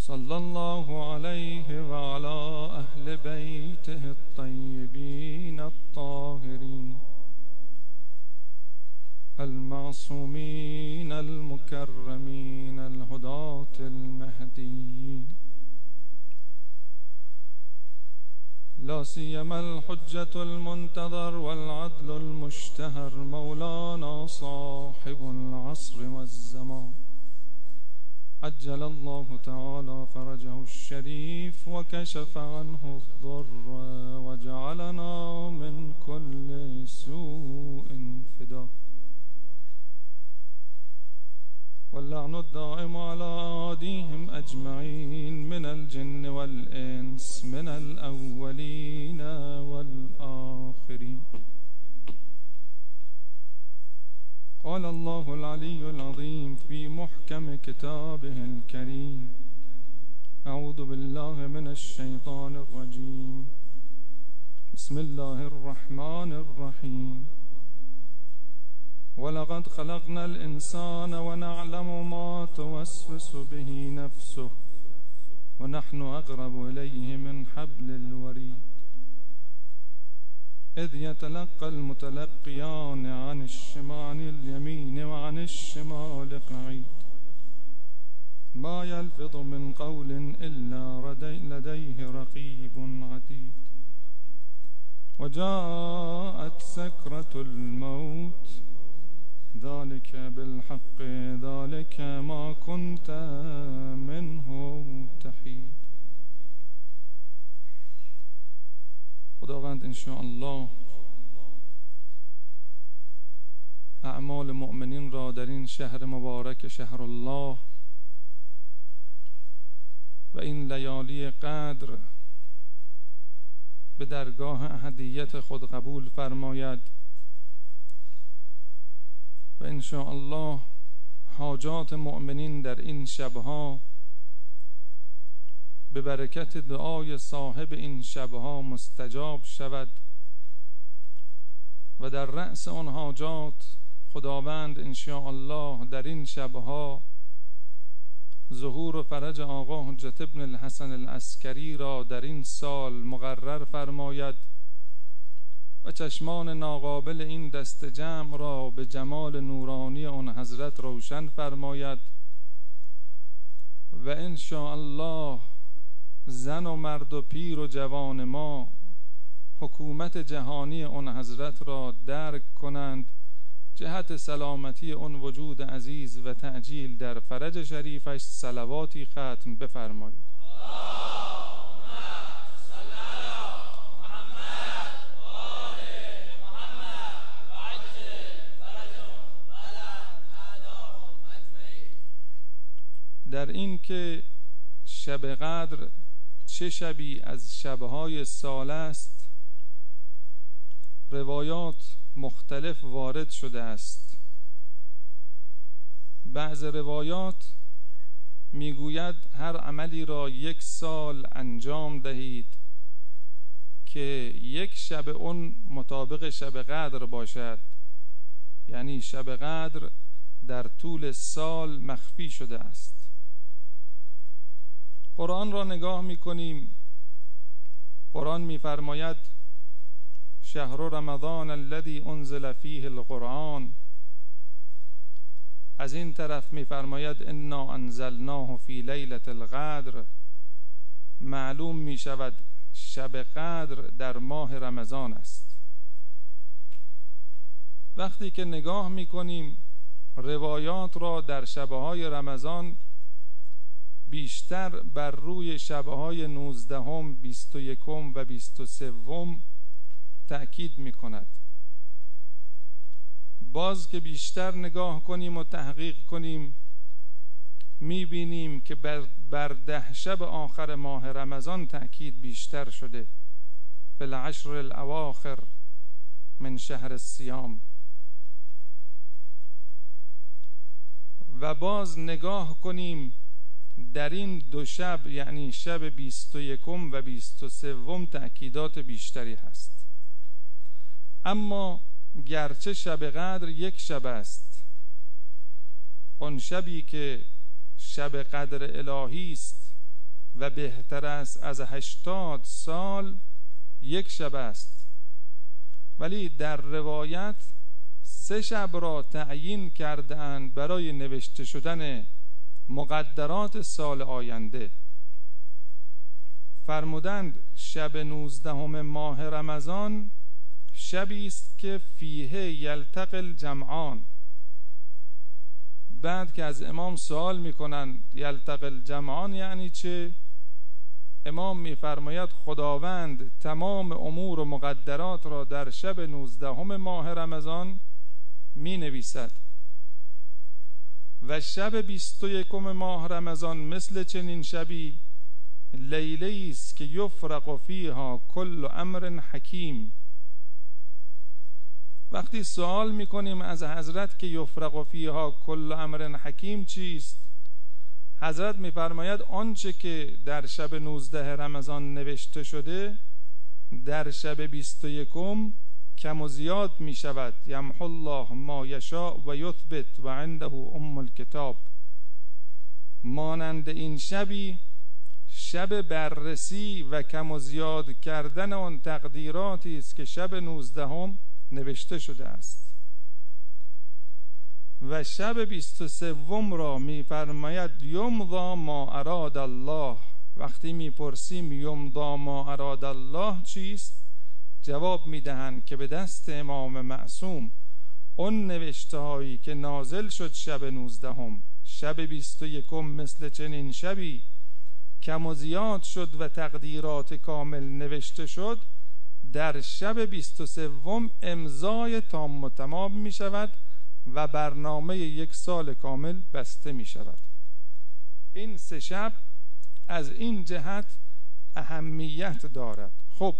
صلى الله عليه وعلى أهل بيته الطيبين الطاهرين المعصومين المكرمين الهداة المهديين، لا سيما الحجة المنتظر والعدل المشتهر مولانا صاحب العصر والزمان، عجل الله تعالى فرجه الشريف وكشف عنه الضر وجعلنا من كل سوء فداه، واللعن الدائم على أعاديهم أجمعين من الجن والإنس من الأولين والآخرين. قال الله العلي العظيم في محكم كتابه الكريم: أعوذ بالله من الشيطان الرجيم، بسم الله الرحمن الرحيم. ولقد خلقنا الإنسان ونعلم ما توسوس به نفسه ونحن أقرب إليه من حبل الوريد، إذ يتلقى المتلقيان عن اليمين وعن الشمال قعيد، ما يلفظ من قول إلا لديه رقيب عتيد، وجاءت سكرة الموت ذلك بالحق ذلك ما كنت منه تحید. خداوند انشاءالله اعمال مؤمنین را در این شهر مبارک شهر الله و این لیالی قدر به درگاه احدیت خود قبول فرماید و انشاءالله حاجات مؤمنین در این شبها به برکت دعای صاحب این شبها مستجاب شود و در رأس آن حاجات خداوند انشاءالله در این شبها ظهور و فرج آقا حجت ابن الحسن العسکری را در این سال مقرر فرماید و چشمان ناقابل این دست جمع را به جمال نورانی آن حضرت روشن فرماید و انشاءالله زن و مرد و پیر و جوان ما حکومت جهانی آن حضرت را درک کنند جهت سلامتی آن وجود عزیز و تعجیل در فرج شریفش صلواتی ختم بفرمایید. در این که شب قدر چه شبی از شبهای سال است روایات مختلف وارد شده است. بعض روایات میگوید هر عملی را 1 سال انجام دهید که 1 شب اون مطابق شب قدر باشد، یعنی شب قدر در طول سال مخفی شده است. قرآن را نگاه میکنیم، قرآن میفرماید شهر رمضان الذی انزل فیه القرآن، از این طرف میفرماید انا انزلناه فی لیلة القدر. معلوم میشود شب قدر در ماه رمضان است. وقتی که نگاه میکنیم روایات را در شبهای رمضان بیشتر بر روی شبهای 19، 21 و 23 تأکید می کند. باز که بیشتر نگاه کنیم و تحقیق کنیم می بینیم که بر 10 شب آخر ماه رمضان تأکید بیشتر شده، فی العشر الاواخر من شهر الصیام. و باز نگاه کنیم در این 2 شب یعنی شب 21 و 23 تأکیدات بیشتری هست. اما گرچه شب قدر 1 شب است، آن شبی که شب قدر الهی است و بهتر است از 80 سال یک شب است. ولی در روایت 3 شب را تعیین کردند برای نوشته شدن مقدرات سال آینده. فرمودند شب 19 ماه رمضان شبی است که فیه یلتقی الجمعان. بعد که از امام سوال میکنند یلتقی الجمعان یعنی چه؟ امام میفرماید خداوند تمام امور و مقدرات را در شب 19 ماه رمضان می نویسد و شب 21 ماه رمضان مثل چنین شبی لیله است که یفرق فیها کل امر حکیم. وقتی سوال میکنیم از حضرت که یفرق فیها کل امر حکیم چیست، حضرت میفرماید آنچه که در شب 19 رمضان نوشته شده در شب 21 کم و زیاد می شود. یمحو الله ما یشاء و یثبت و عنده ام الکتاب. مانند این شبی شب بررسی و کم و زیاد کردن آن تقدیراتی است که شب 19 نوشته شده است. و شب 23 را می فرماید یمضی ما اراد الله. وقتی می پرسیم یمضی ما اراد الله چیست، جواب می دهند که به دست امام معصوم اون نوشته هایی که نازل شد شب 19 شب 21 مثل چنین شبی کم و زیاد شد و تقدیرات کامل نوشته شد، در شب 23 امضای تام و تمام می شود و برنامه 1 سال کامل بسته می شود. این 3 شب از این جهت اهمیت دارد. خب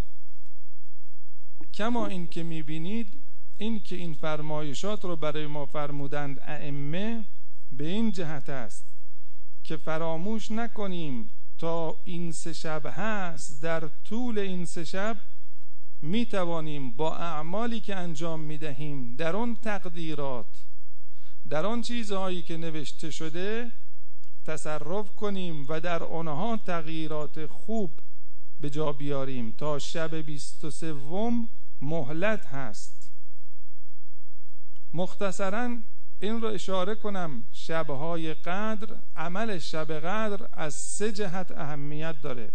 کما این که می بینید این که این فرمایشات رو برای ما فرمودند ائمه به این جهت است که فراموش نکنیم تا این 3 شب هست، در طول این 3 شب می توانیم با اعمالی که انجام می دهیم در آن تقدیرات، در آن چیزهایی که نوشته شده تصرف کنیم و در آنها تغییرات خوب به جا بیاریم. تا شب 23 مهلت هست. مختصراً این رو اشاره کنم، شبهای قدر، عمل شب قدر از 3 جهت اهمیت داره.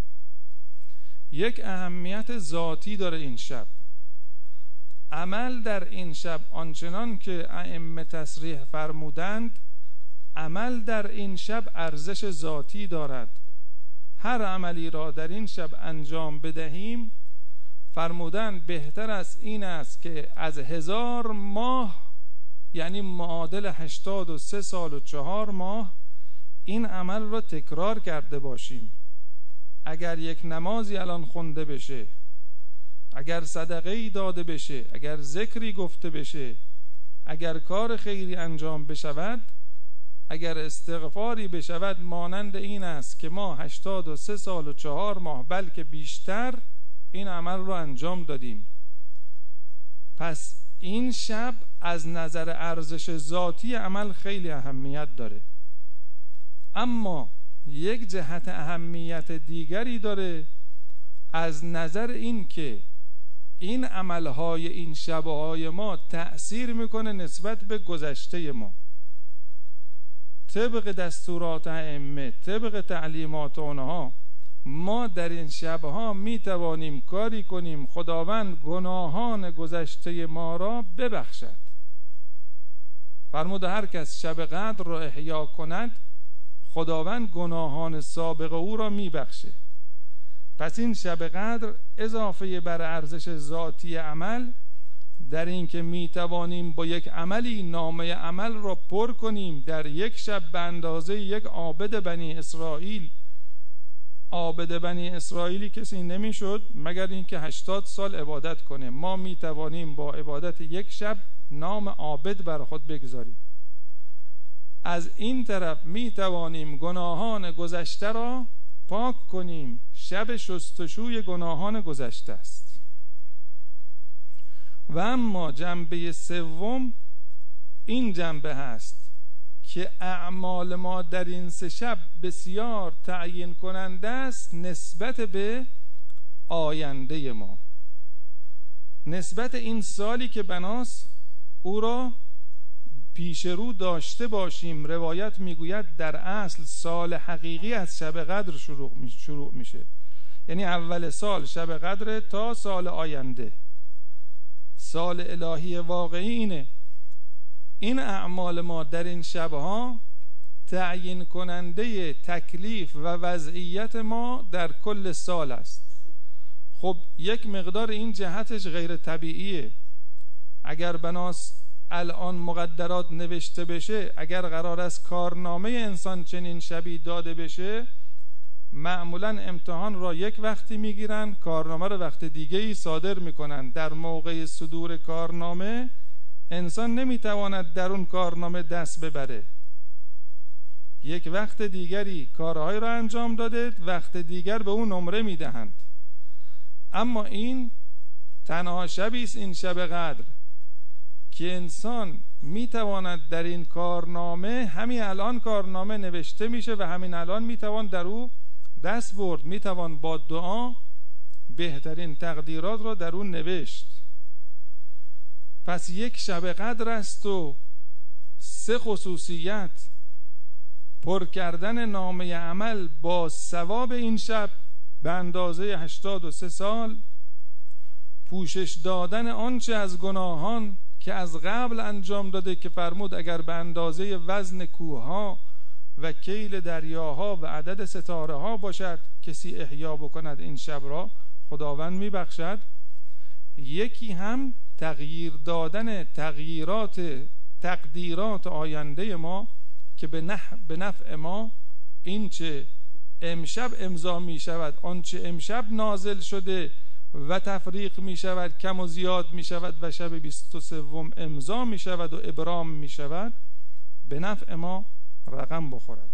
یک اهمیت ذاتی داره این شب. عمل در این شب آنچنان که ائمه تصریح فرمودند، عمل در این شب ارزش ذاتی دارد. هر عملی را در این شب انجام بدهیم فرمودند بهتر از این است که از 1000 ماه یعنی معادل 83 سال و 4 ماه این عمل را تکرار کرده باشیم. اگر یک نمازی الان خونده بشه، اگر صدقه‌ای داده بشه، اگر ذکری گفته بشه، اگر کار خیری انجام بشود، اگر استغفاری بشود، مانند این است که ما 83 سال و 4 ماه بلکه بیشتر این عمل رو انجام دادیم. پس این شب از نظر ارزش ذاتی عمل خیلی اهمیت داره. اما یک جهت اهمیت دیگری داره از نظر این که این عملهای این شبهای ما تأثیر میکنه نسبت به گذشته ما. طبق دستورات ائمه، طبق تعلیمات اونها، ما در این شبها می توانیم کاری کنیم خداوند گناهان گذشته ما را ببخشد. فرمود هر کس شب قدر را احیا کند خداوند گناهان سابق او را می بخشه. پس این شب قدر اضافه بر ارزش ذاتی عمل در این که می توانیم با یک عملی نامه عمل را پر کنیم در یک شب به اندازه یک عابد بنی اسرائیل. عابد بنی اسرائیلی کسی نمیشد مگر اینکه 80 سال عبادت کنه. ما می توانیم با عبادت یک شب نام عابد بر خود بگذاریم. از این طرف می توانیم گناهان گذشته را پاک کنیم. شب شستشوی گناهان گذشته است. و اما جنبه سوم این جنبه هست که اعمال ما در این 3 شب بسیار تعیین کننده است نسبت به آینده ما، نسبت این سالی که بناست او را پیش رو داشته باشیم. روایت میگوید در اصل سال حقیقی از شب قدر شروع میشه، یعنی اول سال شب قدر تا سال آینده. سال الهی واقعی اینه. این اعمال ما در این شبها تعیین کننده تکلیف و وضعیت ما در کل سال است. خب یک مقدار این جهتش غیر طبیعیه. اگر بناست الان مقدرات نوشته بشه، اگر قرار است کارنامه انسان چنین شبی داده بشه، معمولا امتحان را یک وقتی میگیرن، کارنامه را وقت دیگه‌ای صادر میکنن. در موقع صدور کارنامه انسان نمیتواند در اون کارنامه دست ببره. یک وقت دیگری کارهای را انجام داده، وقت دیگر به اون نمره میدهند. اما این تنها شبی است، این شب قدر، که انسان میتواند در این کارنامه، همین الان کارنامه نوشته میشه و همین الان میتوان در او دست برد، میتوان با دعا بهترین تقدیرات را در اون نوشت. پس یک شب قدر است و 3 خصوصیت: پر کردن نامه عمل با ثواب این شب به اندازه 83 سال، پوشش دادن آنچه از گناهان که از قبل انجام داده، که فرمود اگر به اندازه وزن کوهها و کیل دریاها و عدد ستاره ها باشد کسی احیا بکند این شب را، خداوند میبخشد. یکی هم تغییر دادن تقدیرات آینده ما که به نفع ما این چه امشب امضا می شود، آنچه امشب نازل شده و تفریق می شود، کم و زیاد می شود و شب 23 امضا می شود و ابرام می شود، به نفع ما رقم بخورد.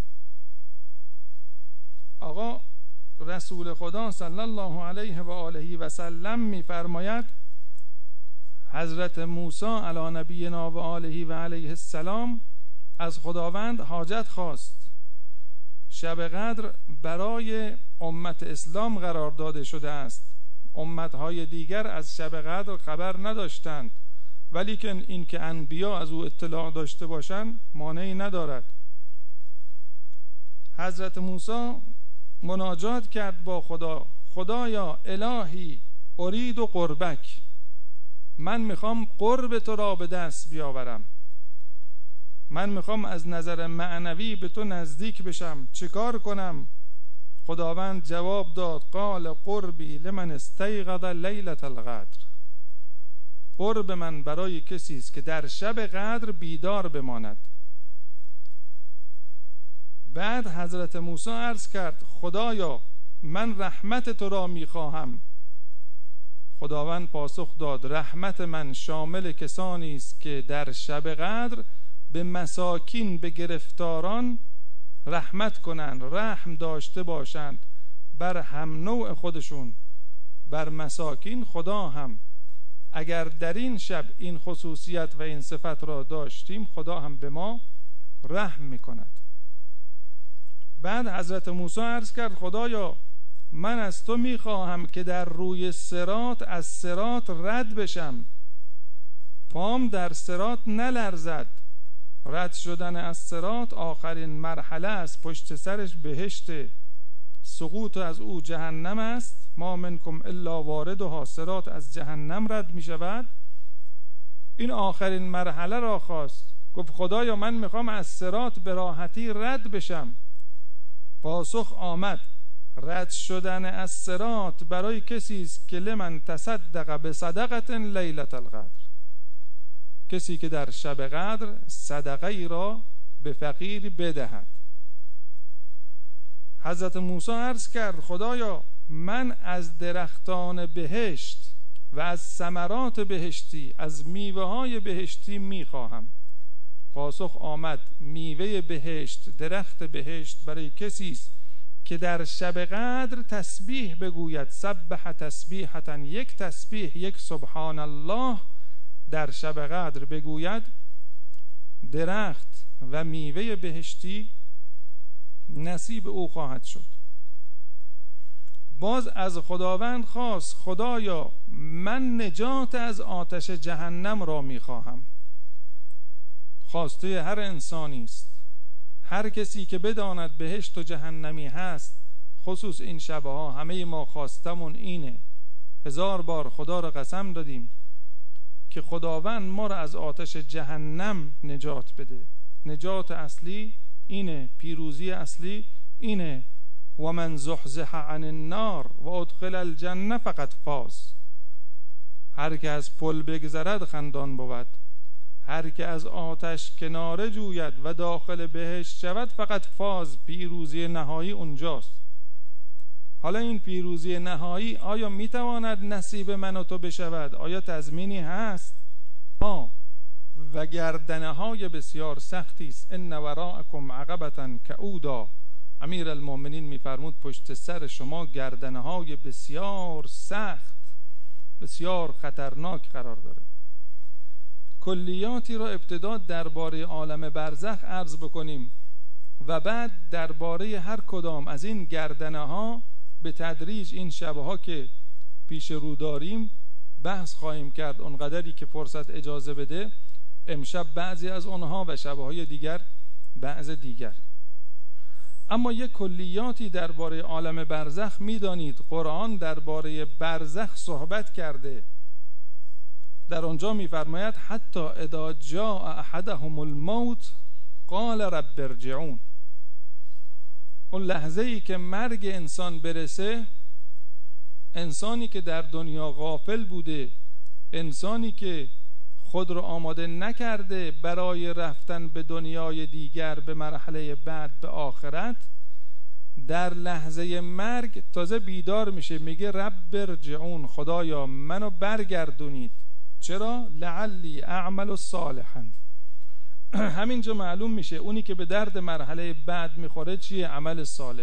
آقا رسول خدا صلی الله علیه و آله و سلم می فرماید حضرت موسی علی نبینا و آله و علیه السلام از خداوند حاجت خواست. شب قدر برای امت اسلام قرار داده شده است. امتهای دیگر از شب قدر خبر نداشتند، ولی که این که انبیا از او اطلاع داشته باشند مانعی ندارد. حضرت موسی مناجات کرد با خدا: خدایا الهی ارید و قربک، من میخوام قرب تو را به دست بیاورم، من میخوام از نظر معنوی به تو نزدیک بشم، چیکار کنم؟ خداوند جواب داد: قال قربی لمن استیقظ لیلة القدر، قرب من برای کسی است که در شب قدر بیدار بماند. بعد حضرت موسی عرض کرد: خدایا من رحمت تو را میخواهم. خداوند پاسخ داد: رحمت من شامل کسانی است که در شب قدر به مساکین، به گرفتاران رحمت کنند، رحم داشته باشند بر هم نوع خودشون، بر مساکین. خدا هم اگر در این شب این خصوصیت و این صفت را داشتیم، خدا هم به ما رحم میکند. بعد حضرت موسی عرض کرد: خدایا من از تو میخواهم که در روی صراط از صراط رد بشم، پام در صراط نلرزد. رد شدن از صراط آخرین مرحله است، پشت سرش بهشت، سقوط از او جهنم است. ما منکم الا واردها، صراط از جهنم رد می شود. این آخرین مرحله را خواست، گفت خدایا من میخوام از صراط به راحتی رد بشم. پاسخ آمد: رد شدن از صراط برای کسی است که لمن تصدق بصدقه لیلة القدر، کسی که در شب قدر صدقه ای را به فقیر بدهد. حضرت موسی عرض کرد: خدایا من از درختان بهشت و از ثمرات بهشتی، از میوه های بهشتی میخواهم. پاسخ آمد: میوه بهشت، درخت بهشت برای کسی است که در شب قدر تسبیح بگوید، سبح تسبیحة، یک تسبیح، یک سبحان الله در شب قدر بگوید. درخت و میوه بهشتی نصیب او خواهد شد. باز از خداوند خواست: خدایا من نجات از آتش جهنم را میخواهم. خواسته هر انسانی است. هر کسی که بداند بهشت و جهنمی هست، خصوص این شبها همه ما خواستمون اینه. 1000 بار خدا را قسم دادیم که خداوند ما را از آتش جهنم نجات بده. نجات اصلی اینه، پیروزی اصلی اینه: و من زحزح عن النار و ادخل الجنه فقط فاز. هر که از پل بگذرد خندان بود، هر که از آتش کناره جوید و داخل بهشت شود فقط فاز. پیروزی نهایی اونجاست. حالا این پیروزی نهایی آیا میتواند نصیب من و تو بشود؟ آیا تضمینی هست؟ و گردنه های بسیار سختی است. ان وراءکم عقبة کعودا. امیر المؤمنین میفرمود پشت سر شما گردنه های بسیار سخت، بسیار خطرناک قرار داره. کلیاتی را ابتدا درباره عالم برزخ عرض بکنیم و بعد درباره هر کدام از این گردنه ها به تدریج این شبها که پیش رو داریم بحث خواهیم کرد، اونقدری که فرصت اجازه بده. امشب بعضی از اونها و شبهای دیگر بعض دیگر. اما یک کلیاتی درباره عالم برزخ میدانید. قرآن درباره برزخ صحبت کرده. در آنجا میفرماید حتی اذا جاء احدهم الموت قال رب ارجعون. اون لحظه ای که مرگ انسان برسه، انسانی که در دنیا غافل بوده، انسانی که خود رو آماده نکرده برای رفتن به دنیای دیگر، به مرحله بعد، به آخرت، در لحظه مرگ تازه بیدار میشه، میگه رب ارجعون، خدایا منو برگردونید. چرا؟ لعلی اعمل صالحا. همینجا معلوم میشه اونی که به درد مرحله بعد میخوره چیه؟ عمل صالح.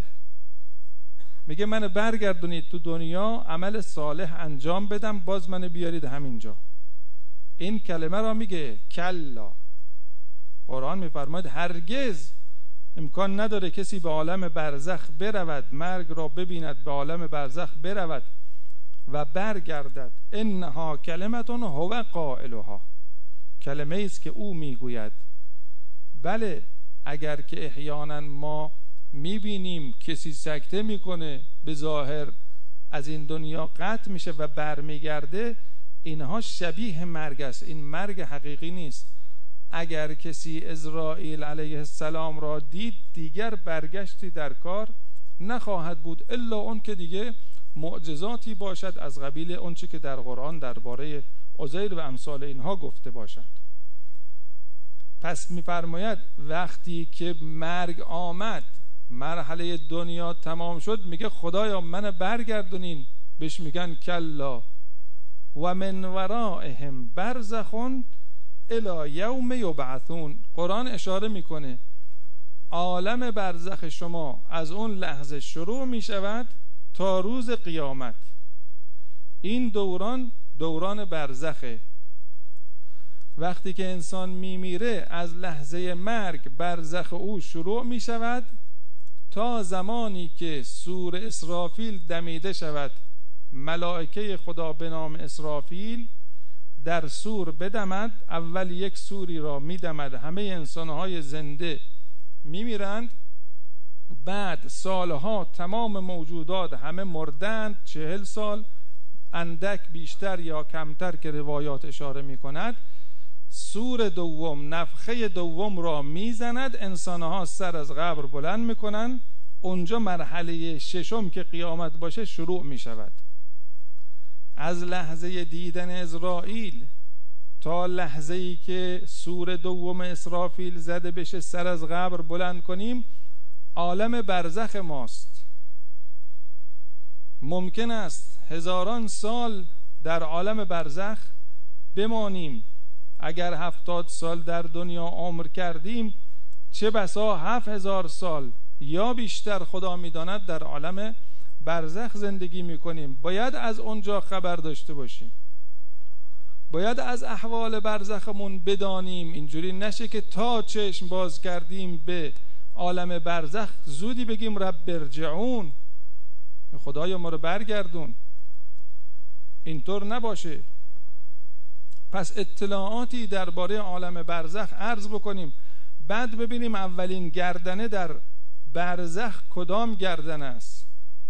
میگه منو برگردونید تو دنیا، عمل صالح انجام بدم، باز منو بیارید همینجا. این کلمه را میگه کلا. قرآن میفرماید هرگز امکان نداره کسی به عالم برزخ برود، مرگ را ببیند، به عالم برزخ برود و برگردد. انها کلمتون هو قائلها. کلمه است که او میگوید. بله، اگر که احیانا ما میبینیم کسی سکته میکنه، به ظاهر از این دنیا قطع میشه و برمیگرده، اینها شبیه مرگ است. این مرگ حقیقی نیست. اگر کسی عزرائیل علیه السلام را دید، دیگر برگشتی در کار نخواهد بود، الا اون که دیگه معجزاتی باشد از قبیل اون چه که در قرآن درباره عزیر و امثال اینها گفته باشد. پس میفرماید وقتی که مرگ آمد، مرحله دنیا تمام شد، میگه خدایا من برگردونین. بهش میگن کلا و من ورائهم برزخ الی یوم یبعثون. قرآن اشاره میکنه عالم برزخ شما از اون لحظه شروع میشود تا روز قیامت. این دوران برزخه. وقتی که انسان میمیره، از لحظه مرگ برزخ او شروع میشود تا زمانی که سور اسرافیل دمیده شود. ملائکه خدا به نام اسرافیل در سور بدمد. اول یک سوری را میدمد، همه انسانهای زنده میمیرند. بعد سالها تمام موجودات همه مردند، 40 سال، اندک بیشتر یا کمتر که روایات اشاره میکند. سور دوم، نفخه دوم را میزند، انسانها سر از قبر بلند میکنند. اونجا مرحله ششم که قیامت باشه شروع میشود. از لحظه دیدن عزرائیل تا لحظه‌ای که سور دوم اسرافیل زده بشه سر از قبر بلند کنیم، عالم برزخ ماست. ممکن است هزاران سال در عالم برزخ بمانیم. اگر 70 سال در دنیا عمر کردیم، چه بسا 7000 سال یا بیشتر خدا میداند در عالم برزخ زندگی میکنیم. باید از اونجا خبر داشته باشیم. باید از احوال برزخمون بدانیم. اینجوری نشه که تا چشم باز کردیم به عالم برزخ زودی بگیم رب ارجعون، خدایا ما رو برگردون. اینطور نباشه. پس اطلاعاتی درباره عالم برزخ عرض بکنیم، بعد ببینیم اولین گردنه در برزخ کدام گردنه است.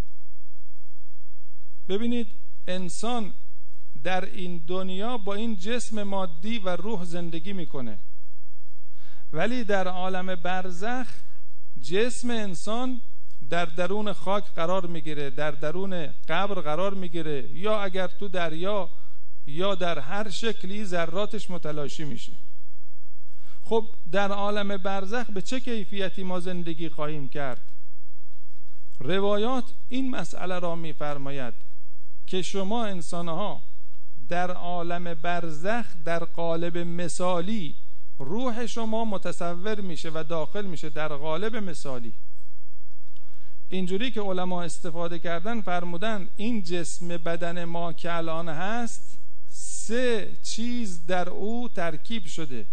ببینید انسان در این دنیا با این جسم مادی و روح زندگی میکنه، ولی در عالم برزخ جسم انسان در درون خاک قرار میگیره، در درون قبر قرار میگیره، یا اگر تو دریا یا در هر شکلی ذراتش متلاشی میشه. خب در عالم برزخ به چه کیفیتی ما زندگی خواهیم کرد؟ روایات این مسئله را میفرماید که شما انسانها در عالم برزخ در قالب مثالی روح شما متصور میشه و داخل میشه در قالب مثالی. اینجوری که علما استفاده کردن فرمودن این جسم بدن ما که الان هست 3 چیز در او ترکیب شده.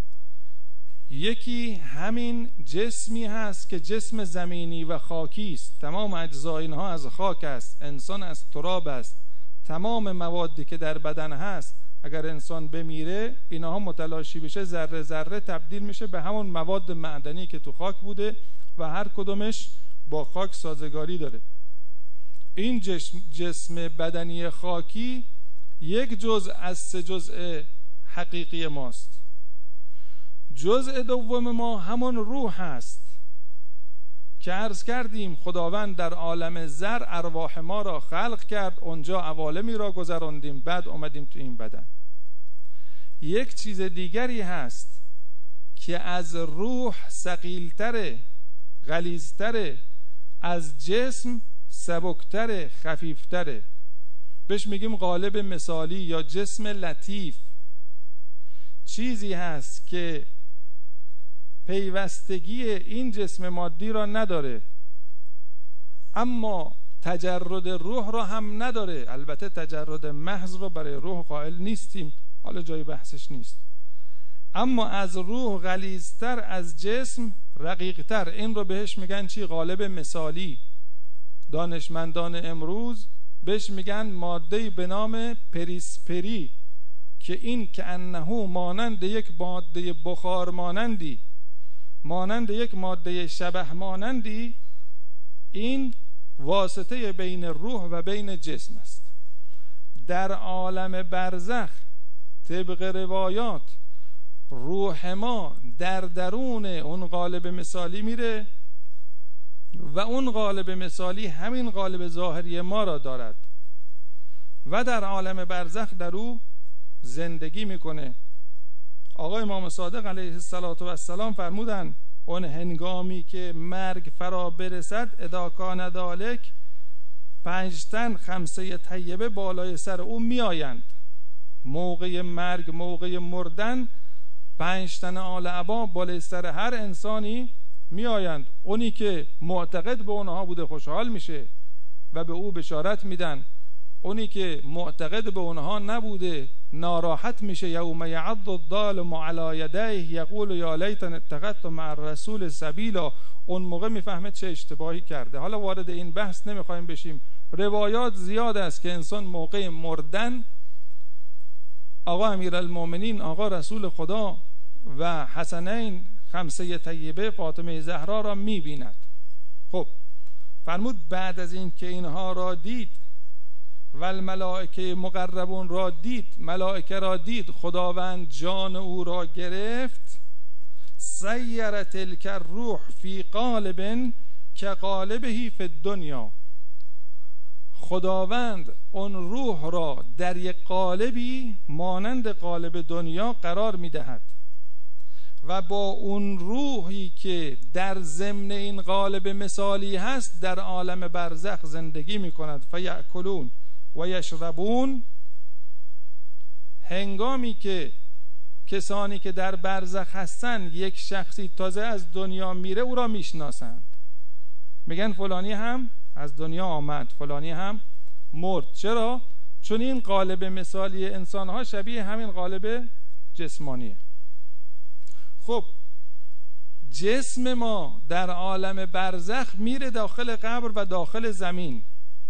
یکی همین جسمی هست که جسم زمینی و خاکی است، تمام اجزا اینها از خاک است، انسان از تراب است. تمام موادی که در بدن هست اگر انسان بمیره اینها متلاشی بشه، ذره ذره تبدیل میشه به همون مواد معدنی که تو خاک بوده و هر کدومش با خاک سازگاری داره. این جسم بدنی خاکی یک جزء از 3 جزء حقیقی ماست. جزء دوم ما همون روح هست که عرض کردیم خداوند در عالم زر ارواح ما را خلق کرد، اونجا عوالمی را گذراندیم، بعد اومدیم تو این بدن. یک چیز دیگری هست که از روح ثقیل‌تره، غلیظ‌تره، از جسم سبک‌تره، خفیف‌تره. بهش میگیم قالب مثالی یا جسم لطیف. چیزی هست که پیوستگی این جسم مادی را نداره، اما تجرد روح را هم نداره. البته تجرد محض را برای روح قائل نیستیم، حالا جای بحثش نیست، اما از روح غلیظتر، از جسم رقیقتر. این رو بهش میگن چی؟ قالب مثالی. دانشمندان امروز بهش میگن ماده به نام پریسپری که این که انه مانند یک ماده بخار مانندی، مانند یک ماده شبح مانندی، این واسطه بین روح و بین جسم است. در عالم برزخ طبق روایات روح ما در درون اون قالب مثالی میره و اون قالب مثالی همین قالب ظاهری ما را دارد و در عالم برزخ در او زندگی میکنه. آقای امام صادق علیه السلام فرمودن اون هنگامی که مرگ فرا برسد اذا کان ذالک 5 تن 5 طیبه بالای سر او میآیند. موقع مرگ، موقع مردن 5 تن آل عبا بالای سر هر انسانی میآیند. اونی که معتقد به اونها بوده خوشحال میشه و به او بشارت میدن، اونی که معتقد به اونها نبوده ناراحت میشه. یوم یعض الظالم علی یدیه یقول یا لیتنی اتخذت مع الرسول سبیلا. اون موقع میفهمه چه اشتباهی کرده. حالا وارد این بحث نمیخوایم بشیم. روایات زیاد است که انسان موقع مردن آقا امیرالمومنین، آقا رسول خدا و حسنین 5 طیبه فاطمه زهرا را میبیند. خب فرمود بعد از این که اینها را دید و الملائکه مقربون را دید، ملائکه را دید، خداوند جان او را گرفت. سیر تلک الروح فی قالب که قالبه فی الدنیا. خداوند اون روح را در یک قالبی مانند قالب دنیا قرار میدهد و با اون روحی که در ضمن این قالب مثالی هست در عالم برزخ زندگی میکند. فیأکلون و یشربون. هنگامی که کسانی که در برزخ هستن یک شخصی تازه از دنیا میره او را میشناسند، میگن فلانی هم از دنیا آمد، فلانی هم مرد. چرا؟ چون این قالب مثالی انسان‌ها شبیه همین قالب جسمانیه. خب جسم ما در عالم برزخ میره داخل قبر و داخل زمین،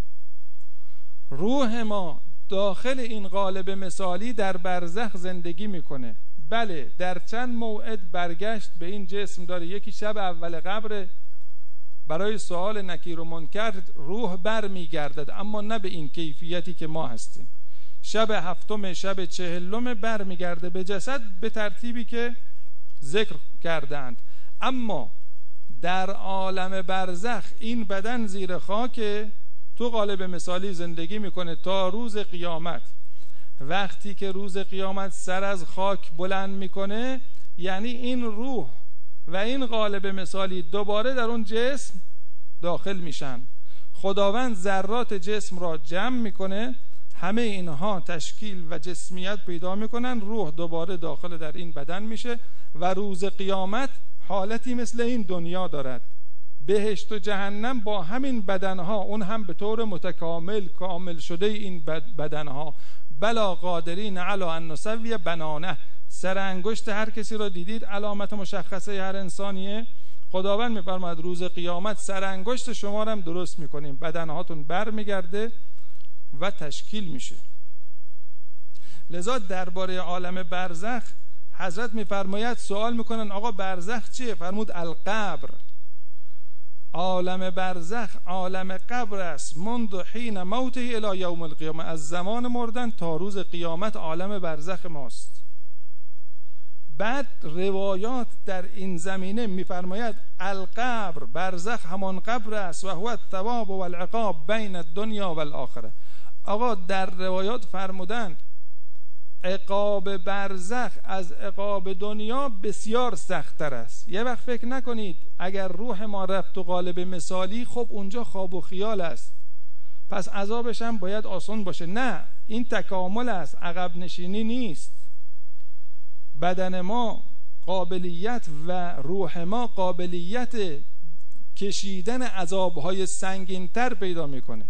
روح ما داخل این قالب مثالی در برزخ زندگی میکنه. بله در چند موعد برگشت به این جسم داره. یکی شب اول قبر برای سوال نکیر و منکر روح بر میگردد، اما نه به این کیفیتی که ما هستیم. شب هفتم، شب چهلم بر میگرده به جسد به ترتیبی که ذکر کردند. اما در عالم برزخ این بدن زیر خاک تو قالب مثالی زندگی میکنه تا روز قیامت. وقتی که روز قیامت سر از خاک بلند میکنه، یعنی این روح و این قالب مثالی دوباره در اون جسم داخل میشن. خداوند ذرات جسم را جمع میکنه، همه اینها تشکیل و جسمیت پیدا میکنن، روح دوباره داخل در این بدن میشه و روز قیامت حالتی مثل این دنیا دارد. بهشت و جهنم با همین بدنها، اون هم به طور متکامل کامل شده این بدنها. بلا قادرین علی ان نسوی بنانه، سر انگشت هر کسی را دیدید علامت مشخصه هر انسانیه. خداوند میفرماید روز قیامت سر انگشت شما را هم درست میکنیم، بدنهاتون بر میگرده و تشکیل میشه. لذا درباره عالم برزخ حضرت میفرماید، سوال میکنن آقا برزخ چیه؟ فرمود القبر. عالم برزخ عالم قبر است، منذ حین موته الی یوم القیامه، از زمان مردن تا روز قیامت عالم برزخ ماست. بعد روایات در این زمینه میفرماید القبر، برزخ همان قبر است و هو الثواب و العقاب بین الدنیا و الاخره. آقا در روایات فرمودند عقاب برزخ از عقاب دنیا بسیار سخت‌تر است. یه وقت فکر نکنید اگر روح ما رفت و قالب مثالی خب اونجا خواب و خیال است پس عذابش هم باید آسان باشه. نه، این تکامل است، عقب نشینی نیست. بدن ما قابلیت و روح ما قابلیت کشیدن عذابهای سنگین‌تر پیدا میکنه.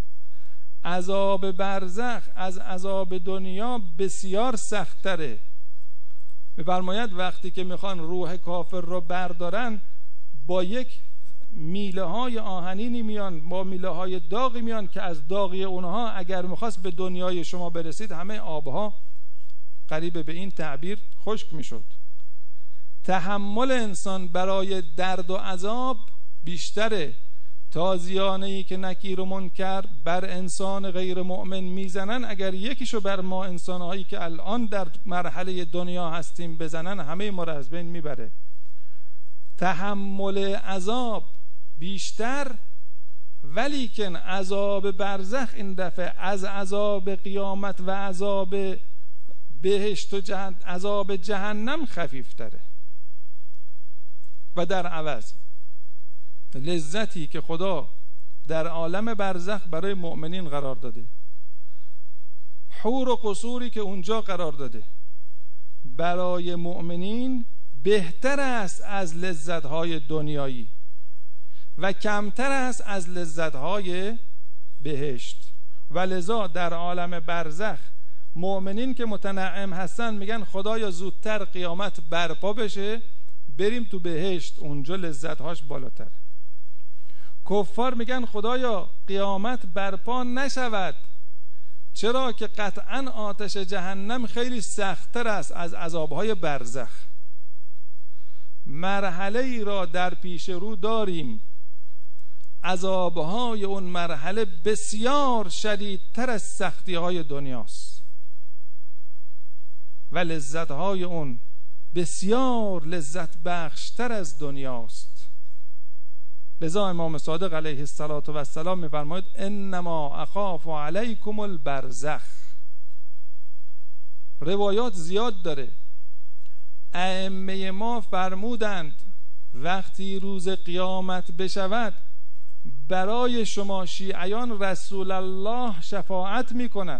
عذاب برزخ از عذاب دنیا بسیار سخت‌تره. می‌فرماید وقتی که میخوان روح کافر رو بردارن با یک میله های آهنینی میان، با میله های داغی میان که از داغی اونها اگر میخواست به دنیای شما برسید همه آبها قریب به این تعبیر خشک میشد. تحمل انسان برای درد و عذاب بیشتره. تازیانه‌ای که نکیر و منکر بر انسان غیر مؤمن میزنن، اگر یکیشو بر ما انسانهایی که الان در مرحله دنیا هستیم بزنن همه ما را از بین میبره. تحمل عذاب بیشتر، ولیکن عذاب برزخ این دفعه از عذاب قیامت و عذاب بهشت و عذاب جهنم خفیفتره. و در عوض لذتی که خدا در عالم برزخ برای مؤمنین قرار داده، حور و قصوری که اونجا قرار داده برای مؤمنین بهتر است از لذت‌های دنیایی و کمتر است از لذت‌های بهشت. و لذا در عالم برزخ مؤمنین که متنعم هستن میگن خدایا زودتر قیامت برپا بشه بریم تو بهشت، اونجا لذت‌هاش بالاتر. کفار میگن خدایا قیامت برپا نشود، چرا که قطعا آتش جهنم خیلی سخت‌تر است از عذاب‌های برزخ. مرحله ای را در پیش رو داریم، عذاب‌های اون مرحله بسیار شدیدتر از سختی‌های دنیاست و لذت‌های اون بسیار لذت بخشتر از دنیاست. لذا امام صادق علیه السلام می‌فرماید انما اخاف علیکم البرزخ. روایات زیاد داره. ائمه ما فرمودند وقتی روز قیامت بشود برای شما شیعیان رسول الله شفاعت می‌کند،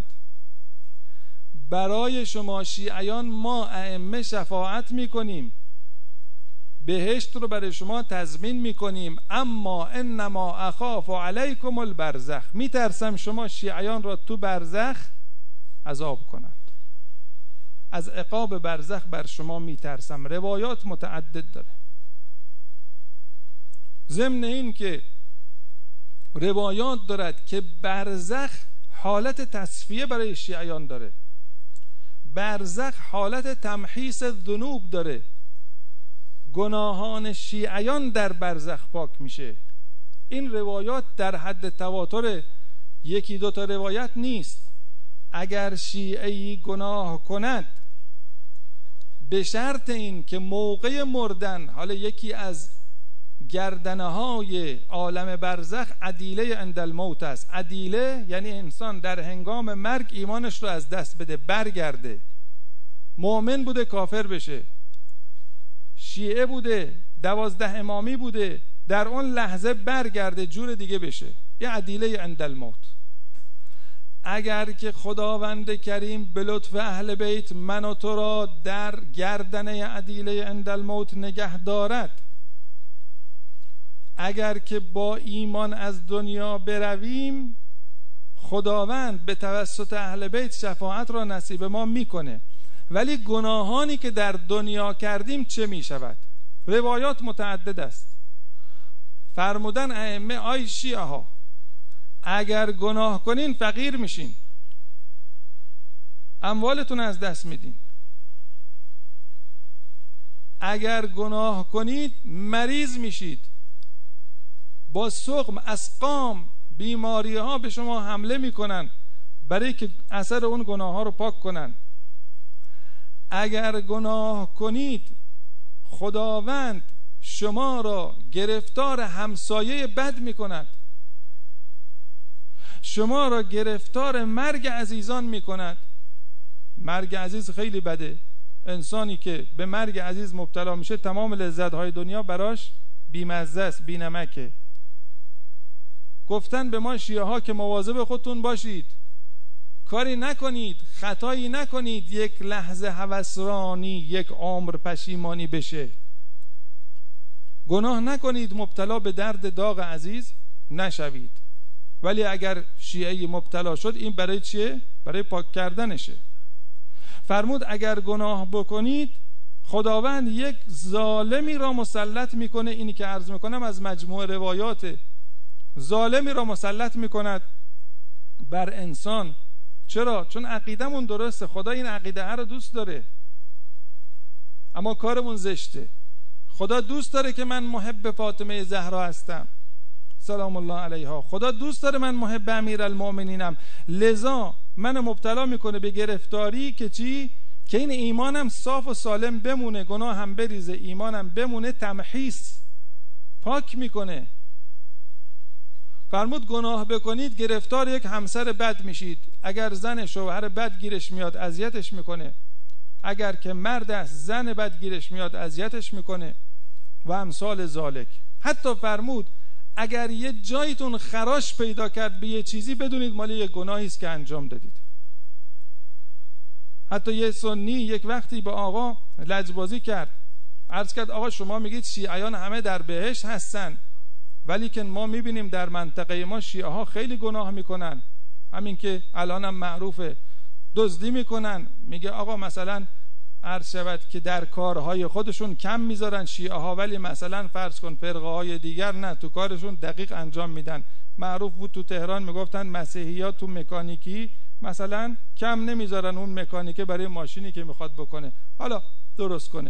برای شما شیعیان ما ائمه شفاعت می‌کنیم، بهشت رو برای شما تضمین میکنیم، اما انما اخاف علیکم البرزخ، میترسم شما شیعیان را تو برزخ عذاب کنند، از عقاب برزخ بر شما میترسم. روایات متعدد داره. ضمن این که روایات دارد که برزخ حالت تصفیه برای شیعیان داره، برزخ حالت تمحیص ذنوب داره، گناهان شیعیان در برزخ پاک میشه. این روایات در حد تواتر یکی دو تا روایت نیست. اگر شیعی گناه کند به شرط این که موقع مردن، حالا یکی از گردنه های عالم برزخ عدیله عند الموت است. عدیله یعنی انسان در هنگام مرگ ایمانش رو از دست بده، برگرده، مؤمن بوده کافر بشه، شیعه بوده 12 امامی بوده، در اون لحظه برگرده جور دیگه بشه، یه عدیله عند الموت. اگر که خداوند کریم به لطف اهل بیت من و تو را در گردنه عدیله عند الموت نگه دارد، اگر که با ایمان از دنیا برویم، خداوند به توسط اهل بیت شفاعت را نصیب ما میکنه. ولی گناهانی که در دنیا کردیم چه میشود؟ روایات متعدد است. فرمودن ائمه آی شیعه ها، اگر گناه کنین فقیر میشین، اموالتون از دست میدین. اگر گناه کنید مریض میشید، با سقم اسقام بیماری ها به شما حمله میکنن برای که اثر اون گناه ها رو پاک کنن. اگر گناه کنید خداوند شما را گرفتار همسایه بد میکند، شما را گرفتار مرگ عزیزان میکند. مرگ عزیز خیلی بده. انسانی که به مرگ عزیز مبتلا میشه تمام لذت های دنیا براش بیمزه است، بینمکه. گفتن به ما شیعه ها که مواظب خودتون باشید، کاری نکنید، خطایی نکنید یک لحظه هوسرانی یک عمر پشیمانی بشه. گناه نکنید مبتلا به درد داغ عزیز نشوید. ولی اگر شیعه مبتلا شد این برای چیه؟ برای پاک کردنشه. فرمود اگر گناه بکنید خداوند یک ظالمی را مسلط میکنه. اینی که عرض میکنم از مجموع روایات. ظالمی را مسلط میکند بر انسان. چرا؟ چون عقیدمون درسته، خدا این عقیده ها رو دوست داره، اما کارمون زشته. خدا دوست داره که من محب فاطمه زهرا هستم سلام الله علیها، خدا دوست داره من محب امیرالمؤمنینم، لذا من مبتلا میکنه به گرفتاری که چی؟ که این ایمانم صاف و سالم بمونه، گناه هم بریزه، ایمانم بمونه، تمحیص پاک میکنه. فرمود گناه بکنید گرفتار یک همسر بد میشید. اگر زن شوهر بد گیرش میاد اذیتش میکنه، اگر که مرد است زن بد گیرش میاد اذیتش میکنه و امثال ذالک. حتی فرمود اگر یه جایتون خراش پیدا کرد به یه چیزی بدونید مال یه گناهی است که انجام دادید. حتی یه سنی یک وقتی به آقا لجبازی کرد، عرض کرد آقا شما میگید شیعیان همه در بهشت هستن، ولی که ما میبینیم در منطقه ما شیعه ها خیلی گناه میکنن، همین که الانم معروفه، دزدی میکنن. میگه آقا مثلا عرض شود که در کارهای خودشون کم میذارن شیعه ها، ولی مثلا فرض کن فرقه های دیگر نه، تو کارشون دقیق انجام میدن. معروف بود تو تهران میگفتن مسیحی ها تو مکانیکی مثلا کم نمیذارن اون مکانیکه برای ماشینی که میخواد بکنه حالا درست کنه.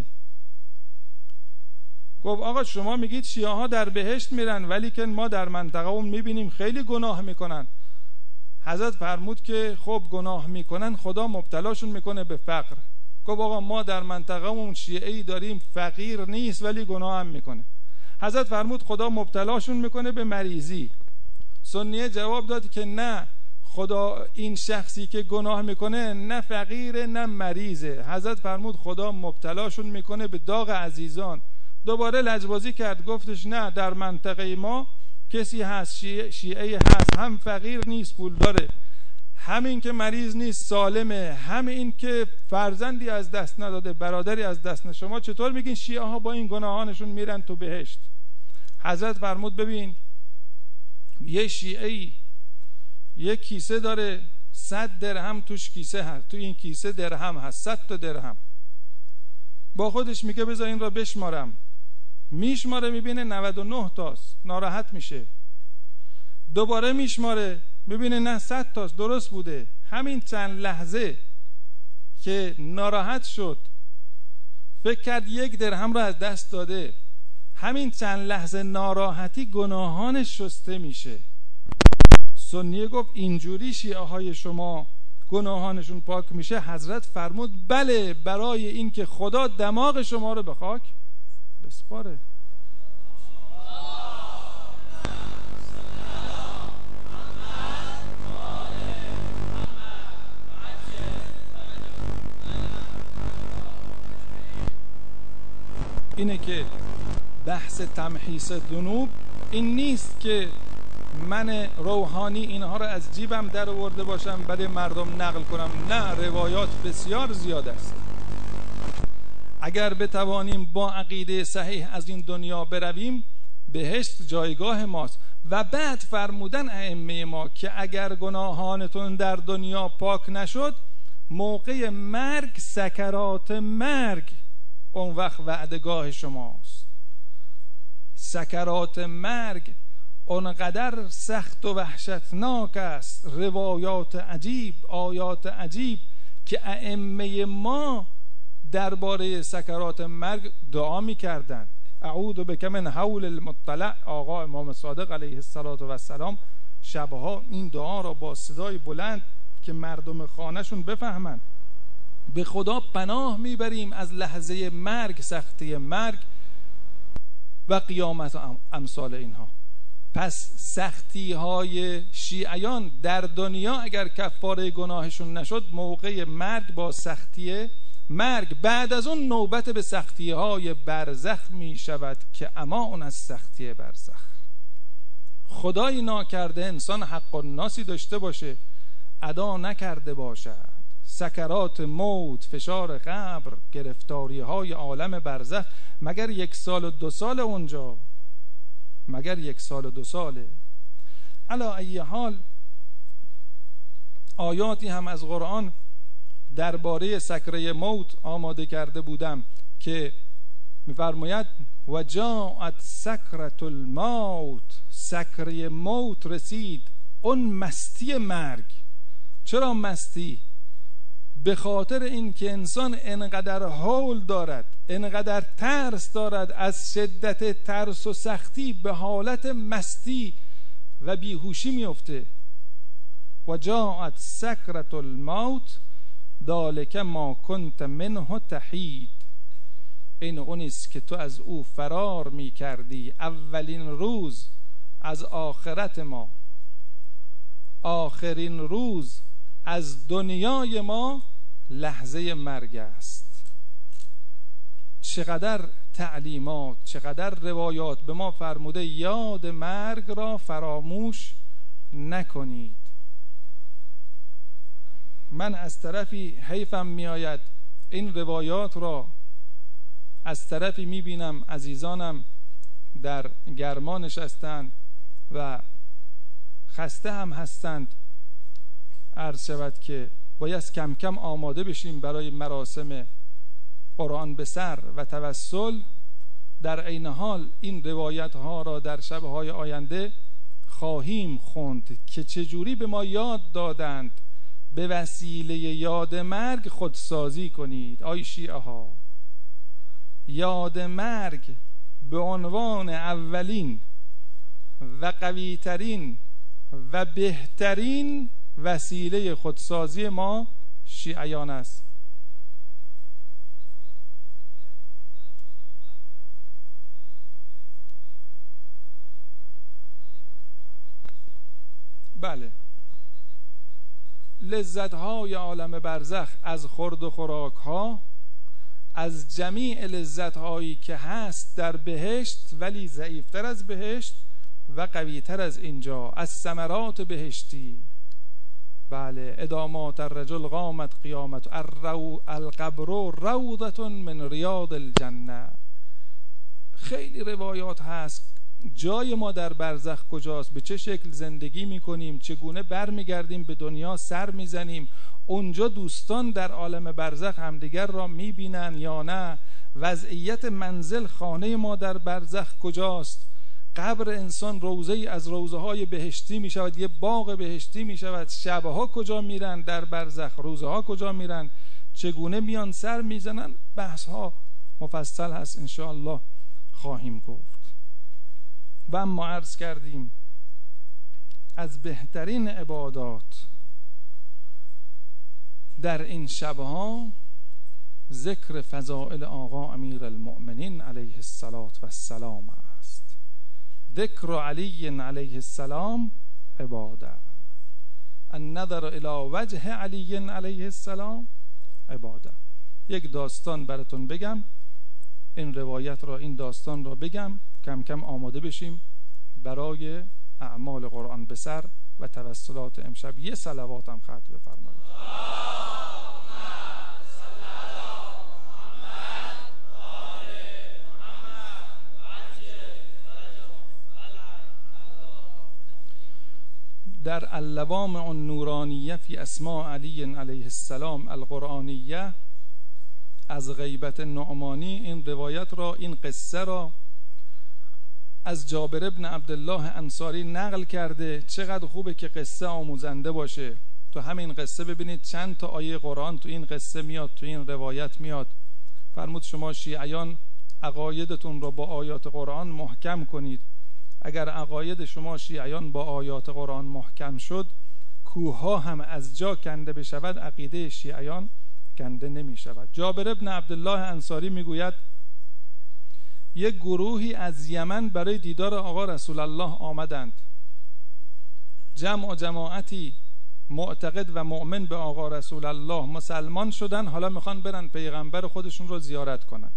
گفت آقا شما میگید شیعه ها در بهشت میرن، ولی که ما در منطقه اون میبینیم خیلی گناه میکنن. حضرت فرمود که خب گناه میکنن خدا مبتلاشون میکنه به فقر. گفت آقا ما در منطقه اون شیعه‌ای داریم فقیر نیست ولی گناه هم میکنه. حضرت فرمود خدا مبتلاشون میکنه به مریضی. سنیه جواب داد که نه، خدا این شخصی که گناه میکنه نه فقیره نه مریضه. حضرت فرمود خدا مبتلاشون میکنه به داغ عزیزان. دوباره لجبازی کرد، گفتش نه، در منطقه ما کسی هست شیعه هست هم فقیر نیست پول داره، همین که مریض نیست سالمه، همین که فرزندی از دست نداده، برادری از دست نداده. شما چطور میگین شیعه ها با این گناهانشون میرن تو بهشت؟ حضرت فرمود ببین یه شیعه‌ای یک کیسه داره 100 درهم توش کیسه هست، تو این کیسه درهم هست، 100 تا درهم. با خودش میگه بذار این را بشمارم، میشماره میبینه 99 تاست، ناراحت میشه. دوباره میشماره میبینه نه 100 تاست، درست بوده. همین چند لحظه که ناراحت شد، فکر کرد 1 درهم را از دست داده، همین چند لحظه ناراحتی گناهانش شسته میشه. سنیه گفت اینجوری شیعه های شما گناهانشون پاک میشه؟ حضرت فرمود بله، برای این که خدا دماغ شما رو به خاک بسپاره. اینه که بحث تمحیص ذنوب این نیست که من روحانی اینها رو از جیبم در آورده باشم برای مردم نقل کنم. نه، روایات بسیار زیاد است. اگر بتوانیم با عقیده صحیح از این دنیا برویم، بهشت جایگاه ماست. و بعد فرمودن ائمه ما که اگر گناهانتون در دنیا پاک نشد، موقع مرگ، سکرات مرگ، اون وقت وعدگاه شماست. سکرات مرگ اونقدر سخت و وحشتناک است، روایات عجیب، آیات عجیب که ائمه ما درباره سکرات مرگ دعا می‌کردند. اعوذ بک من حول المطلع. آقا امام صادق علیه السلام شبها این دعا را با صدای بلند که مردم خانه‌شون بفهمن، به خدا پناه میبریم از لحظه مرگ، سختی مرگ و قیامت و امثال اینها. پس سختی های شیعیان در دنیا اگر کفاره گناهشون نشد، موقع مرگ با سختی مرگ، بعد از اون نوبت به سختی های برزخ می شود که امان از سختی برزخ. خدایی ناکرده انسان حق الناسی داشته باشه، ادا نکرده باشد. سکرات موت، فشار قبر، گرفتاری های عالم برزخ، مگر 1 سال و 2 سال اونجا؟ مگر 1 سال و 2 ساله؟ علی ای حال آیاتی هم از قرآن درباره سکره موت آماده کرده بودم که می‌فرماید و جاءت سکرة الموت. سکره موت رسید، اون مستی مرگ. چرا مستی؟ به خاطر این که انسان انقدر هول دارد، انقدر ترس دارد، از شدت ترس و سختی به حالت مستی و بیهوشی میفته. و جاءت سکرة الموت ذلک ما کنت منه تحید. این اونیست که تو از او فرار می کردی. اولین روز از آخرت ما، آخرین روز از دنیای ما لحظه مرگ است. چقدر تعلیمات، چقدر روایات به ما فرموده یاد مرگ را فراموش نکنید. من از طرفی حیفم میآید این روایات را، از طرفی میبینم عزیزانم در گرما نشستند و خسته هم هستند. عرض شود که باید کم کم آماده بشیم برای مراسم قرآن به سر و توسل. در عین حال این روایت ها را در شبهای آینده خواهیم خوند که چجوری به ما یاد دادند به وسیله یاد مرگ خودسازی کنید. آی شیعه ها، یاد مرگ به عنوان اولین و قویترین و بهترین وسیله خودسازی ما شیعیان است. بله، لذت‌های عالم برزخ از خورد و خوراک‌ها، از جمیع لذت‌هایی که هست در بهشت ولی ضعیف‌تر از بهشت و قوی‌تر از اینجا، از ثمرات بهشتی. بله، ادامات الرجل قامت قیامت القبر روضة من ریاض الجنه. خیلی روایات هست جای ما در برزخ کجاست، به چه شکل زندگی میکنیم، چگونه برمیگردیم به دنیا سر میزنیم، اونجا دوستان در عالم برزخ همدیگر را میبینن یا نه، وضعیت منزل خانه ما در برزخ کجاست، قبر انسان روضه ای از روضه های بهشتی می شود، یه باغ بهشتی می شود، شبها کجا میرن در برزخ، روزه ها کجا میرن، چگونه میان سر میزنن، بحث ها مفصل هست انشاءالله خواهیم گفت. و اما عرض کردیم از بهترین عبادات در این شبها ذکر فضائل آقا امیر المؤمنین علیه السلام است. ذکر علی علیه السلام عباده، النظر الی وجه علی علیه السلام عباده. یک داستان براتون بگم، این روایت را، این داستان را بگم، کم کم آماده بشیم برای اعمال قرآن به سر و توسلات امشب. یه صلوات هم ختم بفرمایید. در اللوامع النورانیه فی اسماء علی علیه السلام القرآنیه از غیبت نعمانی این روایت را، این قصه را از جابر ابن عبدالله انصاری نقل کرده. چقدر خوبه که قصه آموزنده باشه. تو همین قصه ببینید چند تا آیه قرآن تو این قصه میاد، تو این روایت میاد. فرمود شما شیعیان عقایدتون رو با آیات قرآن محکم کنید. اگر عقاید شما شیعیان با آیات قرآن محکم شد، کوها هم از جا کنده بشود، عقیده شیعیان کنده نمی شود. جابر ابن عبدالله انصاری میگوید یک گروهی از یمن برای دیدار آقا رسول الله آمدند. جماعتی معتقد و مؤمن به آقا رسول الله مسلمان شدن، حالا میخوان برن پیغمبر خودشون رو زیارت کنند.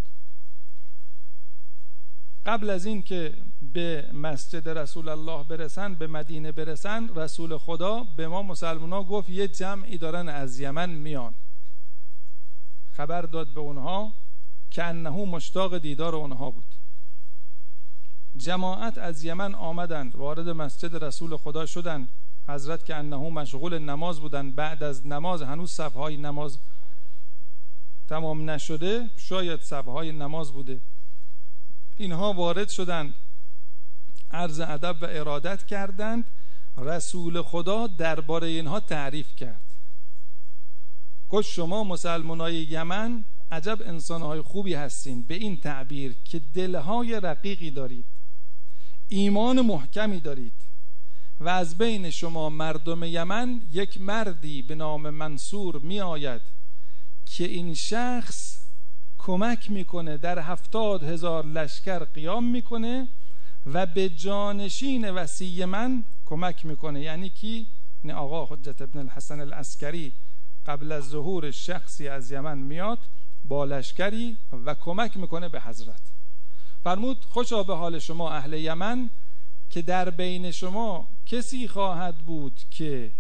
قبل از این که به مسجد رسول الله برسن، به مدینه برسن، رسول خدا به ما مسلمان‌ها گفت یه جمعی دارن از یمن میان. خبر داد به اونها که انه مشتاق دیدار اونها بود. جماعت از یمن آمدند، وارد مسجد رسول خدا شدند. حضرت که انه مشغول نماز بودند، بعد از نماز هنوز صفهای نماز تمام نشده، شاید صفهای نماز بوده، اینها وارد شدند، عرض ادب و ارادت کردند. رسول خدا درباره اینها تعریف کرد. گفت شما مسلمانای یمن عجب انسانهای خوبی هستین، به این تعبیر که دلهای رقیقی دارید، ایمان محکمی دارید و از بین شما مردم یمن یک مردی به نام منصور می آید که این شخص کمک میکنه، در 70,000 لشکر قیام میکنه و به جانشین وصی من کمک میکنه. یعنی کی؟ نه آقا حجت ابن الحسن العسکری قبل از ظهور شخصی از یمن میاد با لشکری و کمک میکنه به حضرت. فرمود خوشا به حال شما اهل یمن که در بین شما کسی خواهد بود که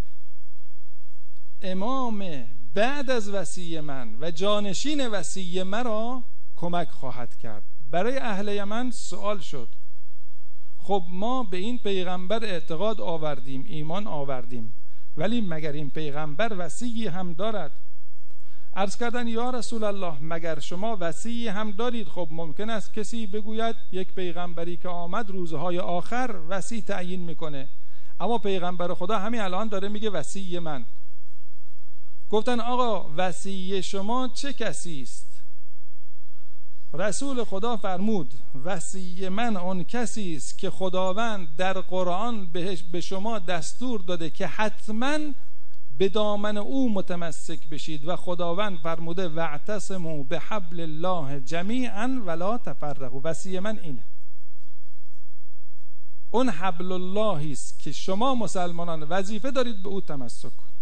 امام بعد از وصی من و جانشین وصی مرا کمک خواهد کرد. برای اهل یمن سوال شد، خب ما به این پیغمبر اعتقاد آوردیم، ایمان آوردیم، ولی مگر این پیغمبر وصی هم دارد؟ عرض کردن یا رسول الله مگر شما وصی هم دارید؟ خب ممکن است کسی بگوید یک پیغمبری که آمد روزهای آخر وصی تعیین میکنه، اما پیغمبر خدا همین الان داره میگه وصی من. گفتن آقا وصی شما چه کسی است؟ رسول خدا فرمود وصی من اون کسی است که خداوند در قرآن به شما دستور داده که حتما به دامن او متمسک بشید و خداوند فرموده واعتصموا بحبل الله جمیعا ولا تفرقوا. وصی من اینه، اون حبل اللهی است که شما مسلمانان وظیفه دارید به او تمسک کنید.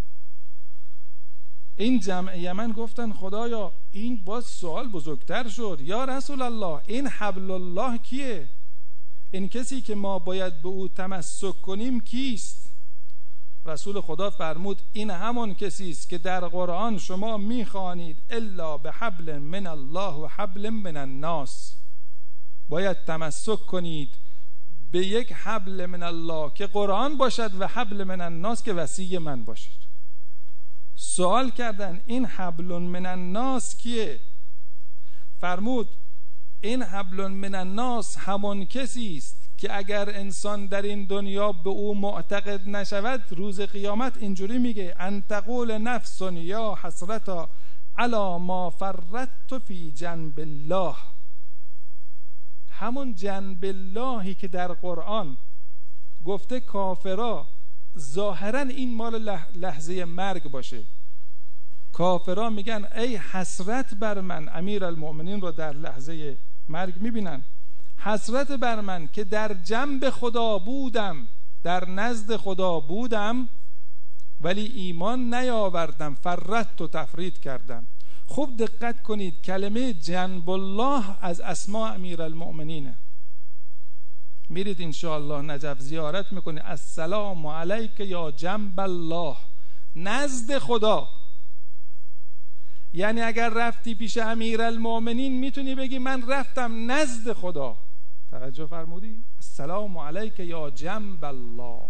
این جمع یمن گفتن خدایا این باز سوال بزرگتر شد، یا رسول الله این حبل الله کیه؟ این کسی که ما باید به او تمسک کنیم کیست؟ رسول خدا فرمود این همون کسی است که در قرآن شما میخوانید الا به حبل من الله و حبل من الناس، باید تمسک کنید به یک حبل من الله که قرآن باشد و حبل من الناس که وصی من باشد. سوال کردن این حبل من الناس کیه؟ فرمود این حبل من الناس همون کسی است که اگر انسان در این دنیا به او معتقد نشود، روز قیامت اینجوری میگه ان تقول نفس یا حسرتا علی ما فرطت فی جنب الله. همون جنب اللهی که در قرآن گفته کافرا ظاهرا این مال لحظه مرگ باشه، کافرا میگن ای حسرت بر من، امیر المؤمنین رو در لحظه مرگ میبینن، حسرت بر من که در جنب خدا بودم، در نزد خدا بودم ولی ایمان نیاوردم، فرط و تفرید کردم. خوب دقت کنید کلمه جنب الله از اسماء امیر المؤمنینه. میرید انشاءالله نجف زیارت میکنید، السلام علیک یا جنب الله، نزد خدا. یعنی اگر رفتی پیش امیر المؤمنین میتونی بگی من رفتم نزد خدا. توجه فرمودی؟ السلام علیک یا جنب الله.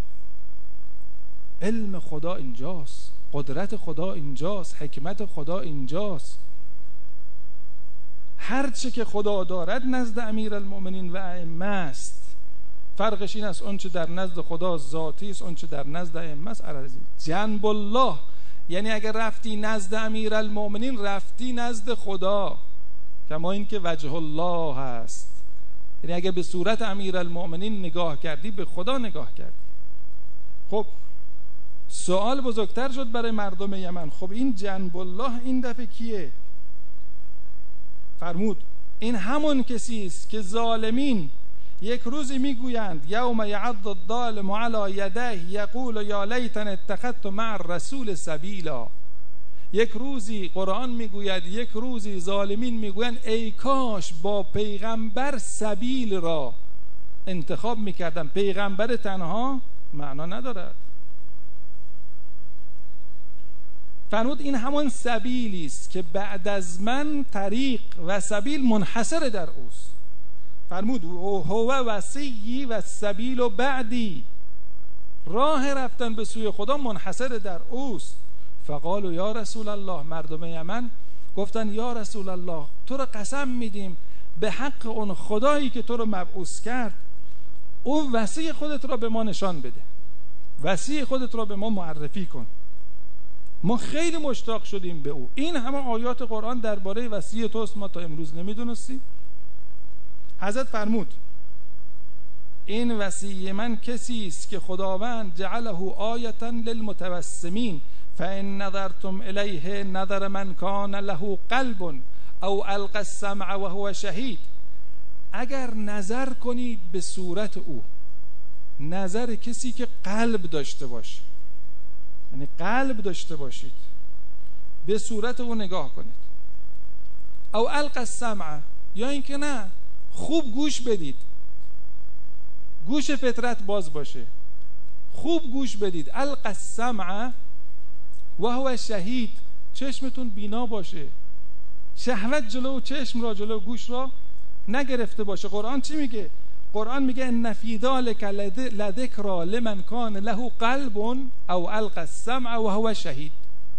علم خدا اینجاست، قدرت خدا اینجاست، حکمت خدا اینجاست. هرچه که خدا دارد نزد امیر المؤمنین و ائمه است. فرقش این است اون چه در نزد خدا ذاتی است، اون چه در نزد ائمه است عرضی. جنب الله یعنی اگر رفتی نزد امیر المؤمنین رفتی نزد خدا، کما این که وجه الله هست. یعنی اگر به صورت امیر المؤمنین نگاه کردی به خدا نگاه کردی. خب سوال بزرگتر شد برای مردم یمن، خب این جنب الله این دفعه کیه؟ فرمود این همون کسی است که ظالمین یک روزی میگویند یوم یعض الظالم علی یدیه یقول یا لیتنی اتخذت مع الرسول سبیلا. یک روزی قرآن میگوید یک روزی ظالمین میگویند ای کاش با پیغمبر سبیل را انتخاب میکردم. پیغمبر تنها معنا ندارد. فرمود این همون سبیلی است که بعد از من طریق و سبیل منحصر در اوست. فرمود هو وصی و سبیل بعدی، راه رفتن به سوی خدا منحصر در اوست. فقالوا یا رسول الله، مردم یمن گفتن یا رسول الله تو را قسم میدیم به حق اون خدایی که تو رو مبعوث کرد، او وصی خودت را به ما نشان بده، وصی خودت را به ما معرفی کن، ما خیلی مشتاق شدیم به او. این همه آیات قرآن درباره وصی توست، ما تا امروز نمیدونستیم. حضرت فرمود این وصی من کسی است که خداوند جعله آیة للمتوسمین فإن نظرتم الیه نظر من کان له قلب او القى السمع وهو شهید. اگر نظر کنید به صورت او، نظر کسی که قلب داشته باشه، یعنی قلب داشته باشید، به صورت او نگاه کنید. او القى السمع، یا اینکه نه خوب گوش بدید، گوش فطرت باز باشه، خوب گوش بدید. القى السمع و هو شهید، چشمتون بینا باشه، شهوت جلو چشم را جلو گوش را نگرفته باشه. قرآن چی میگه؟ قرآن میگه ان فی ذلک لذکری لمن کان له قلب او القى السمع و هو شهید.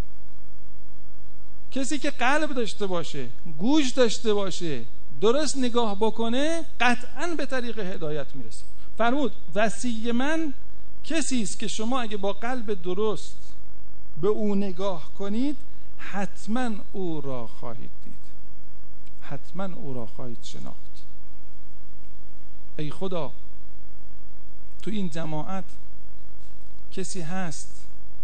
کسی که قلب داشته باشه، گوش داشته باشه، درست نگاه بکنه، قطعا به طریق هدایت میرسه. فرمود وصی من کسی است که شما اگه با قلب درست به او نگاه کنید حتما او را خواهید دید، حتما او را خواهید شناخت. ای خدا تو این جماعت کسی هست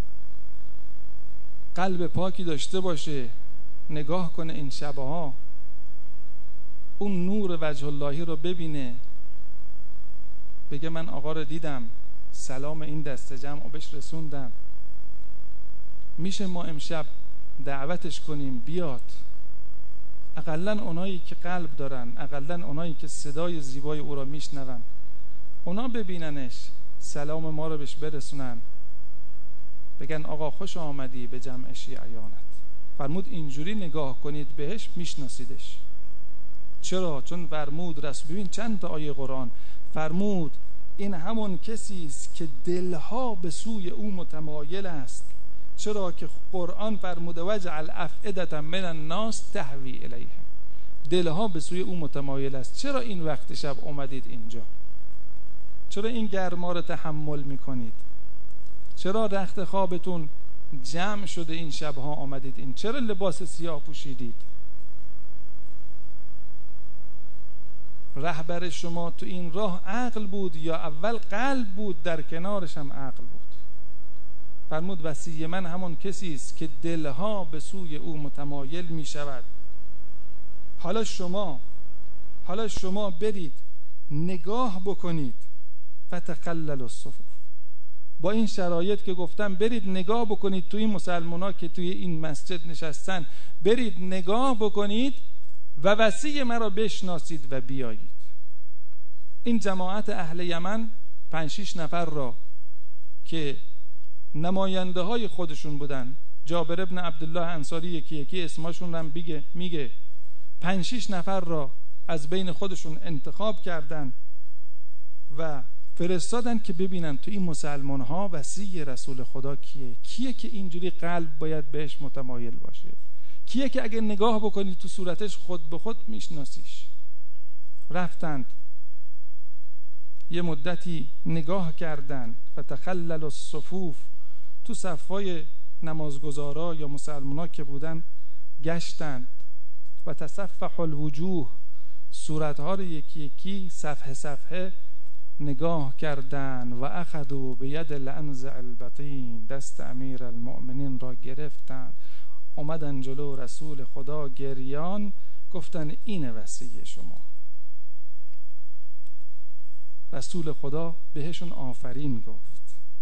قلب پاکی داشته باشه، نگاه کنه این شبها اون نور وجه اللهی رو ببینه، بگه من آقا رو دیدم، سلام این دست جمع رو بهش رسوندم، میشه ما امشب دعوتش کنیم بیاد. اقلن اونایی که قلب دارن، اقلن اونایی که صدای زیبای او را میشنون، اونا ببیننش، سلام ما رو بهش برسونن، بگن آقا خوش آمدی به جمع شیعیانت. فرمود اینجوری نگاه کنید بهش میشناسیدش. چرا؟ چون فرمود رسول، ببین چند تا آیه قرآن فرمود این همون کسی است که دلها به سوی او متمایل است. چرا که قرآن فرموده وجعل افئدة من الناس تهوی الیه، دلها به سوی او متمایل است. چرا این وقت شب اومدید اینجا؟ چرا این گرما رو تحمل میکنید؟ چرا رخت خوابتون جمع شده این شبها آمدید این؟ چرا لباس سیاه پوشیدید؟ رهبر شما تو این راه عقل بود یا اول قلب بود در کنارش هم عقل بود؟ فرمود وصی من همون کسی است که دلها به سوی او متمایل می شود. حالا شما برید نگاه بکنید فتقلل الصفوف. با این شرایط که گفتم برید نگاه بکنید توی این مسلمان‌ها که توی این مسجد نشستن، برید نگاه بکنید و وصی مرا بشناسید و بیایید. این جماعت اهل یمن 5-6 نفر را که نماینده های خودشون بودن، جابر ابن عبدالله انصاری یکی اسمشون هم میگه 5-6 نفر را از بین خودشون انتخاب کردن و فرستادن که ببینن تو این مسلمان ها وصی رسول خدا کیه که اینجوری قلب باید بهش متمایل باشه، کیه که اگه نگاه بکنی تو صورتش خود به خود میشناسیش. رفتند یه مدتی نگاه کردن فتخلل الصفوف، تو صفای نمازگزارا یا مسلمانا که بودن گشتند و تصفح الوجوه، صورتها رو یکی صفحه نگاه کردن و اخذوا بید الانزع البطین، دست امیر المؤمنین را گرفتند، اومدن جلو رسول خدا گریان، گفتن اینه وصی شما. رسول خدا بهشون آفرین گفت،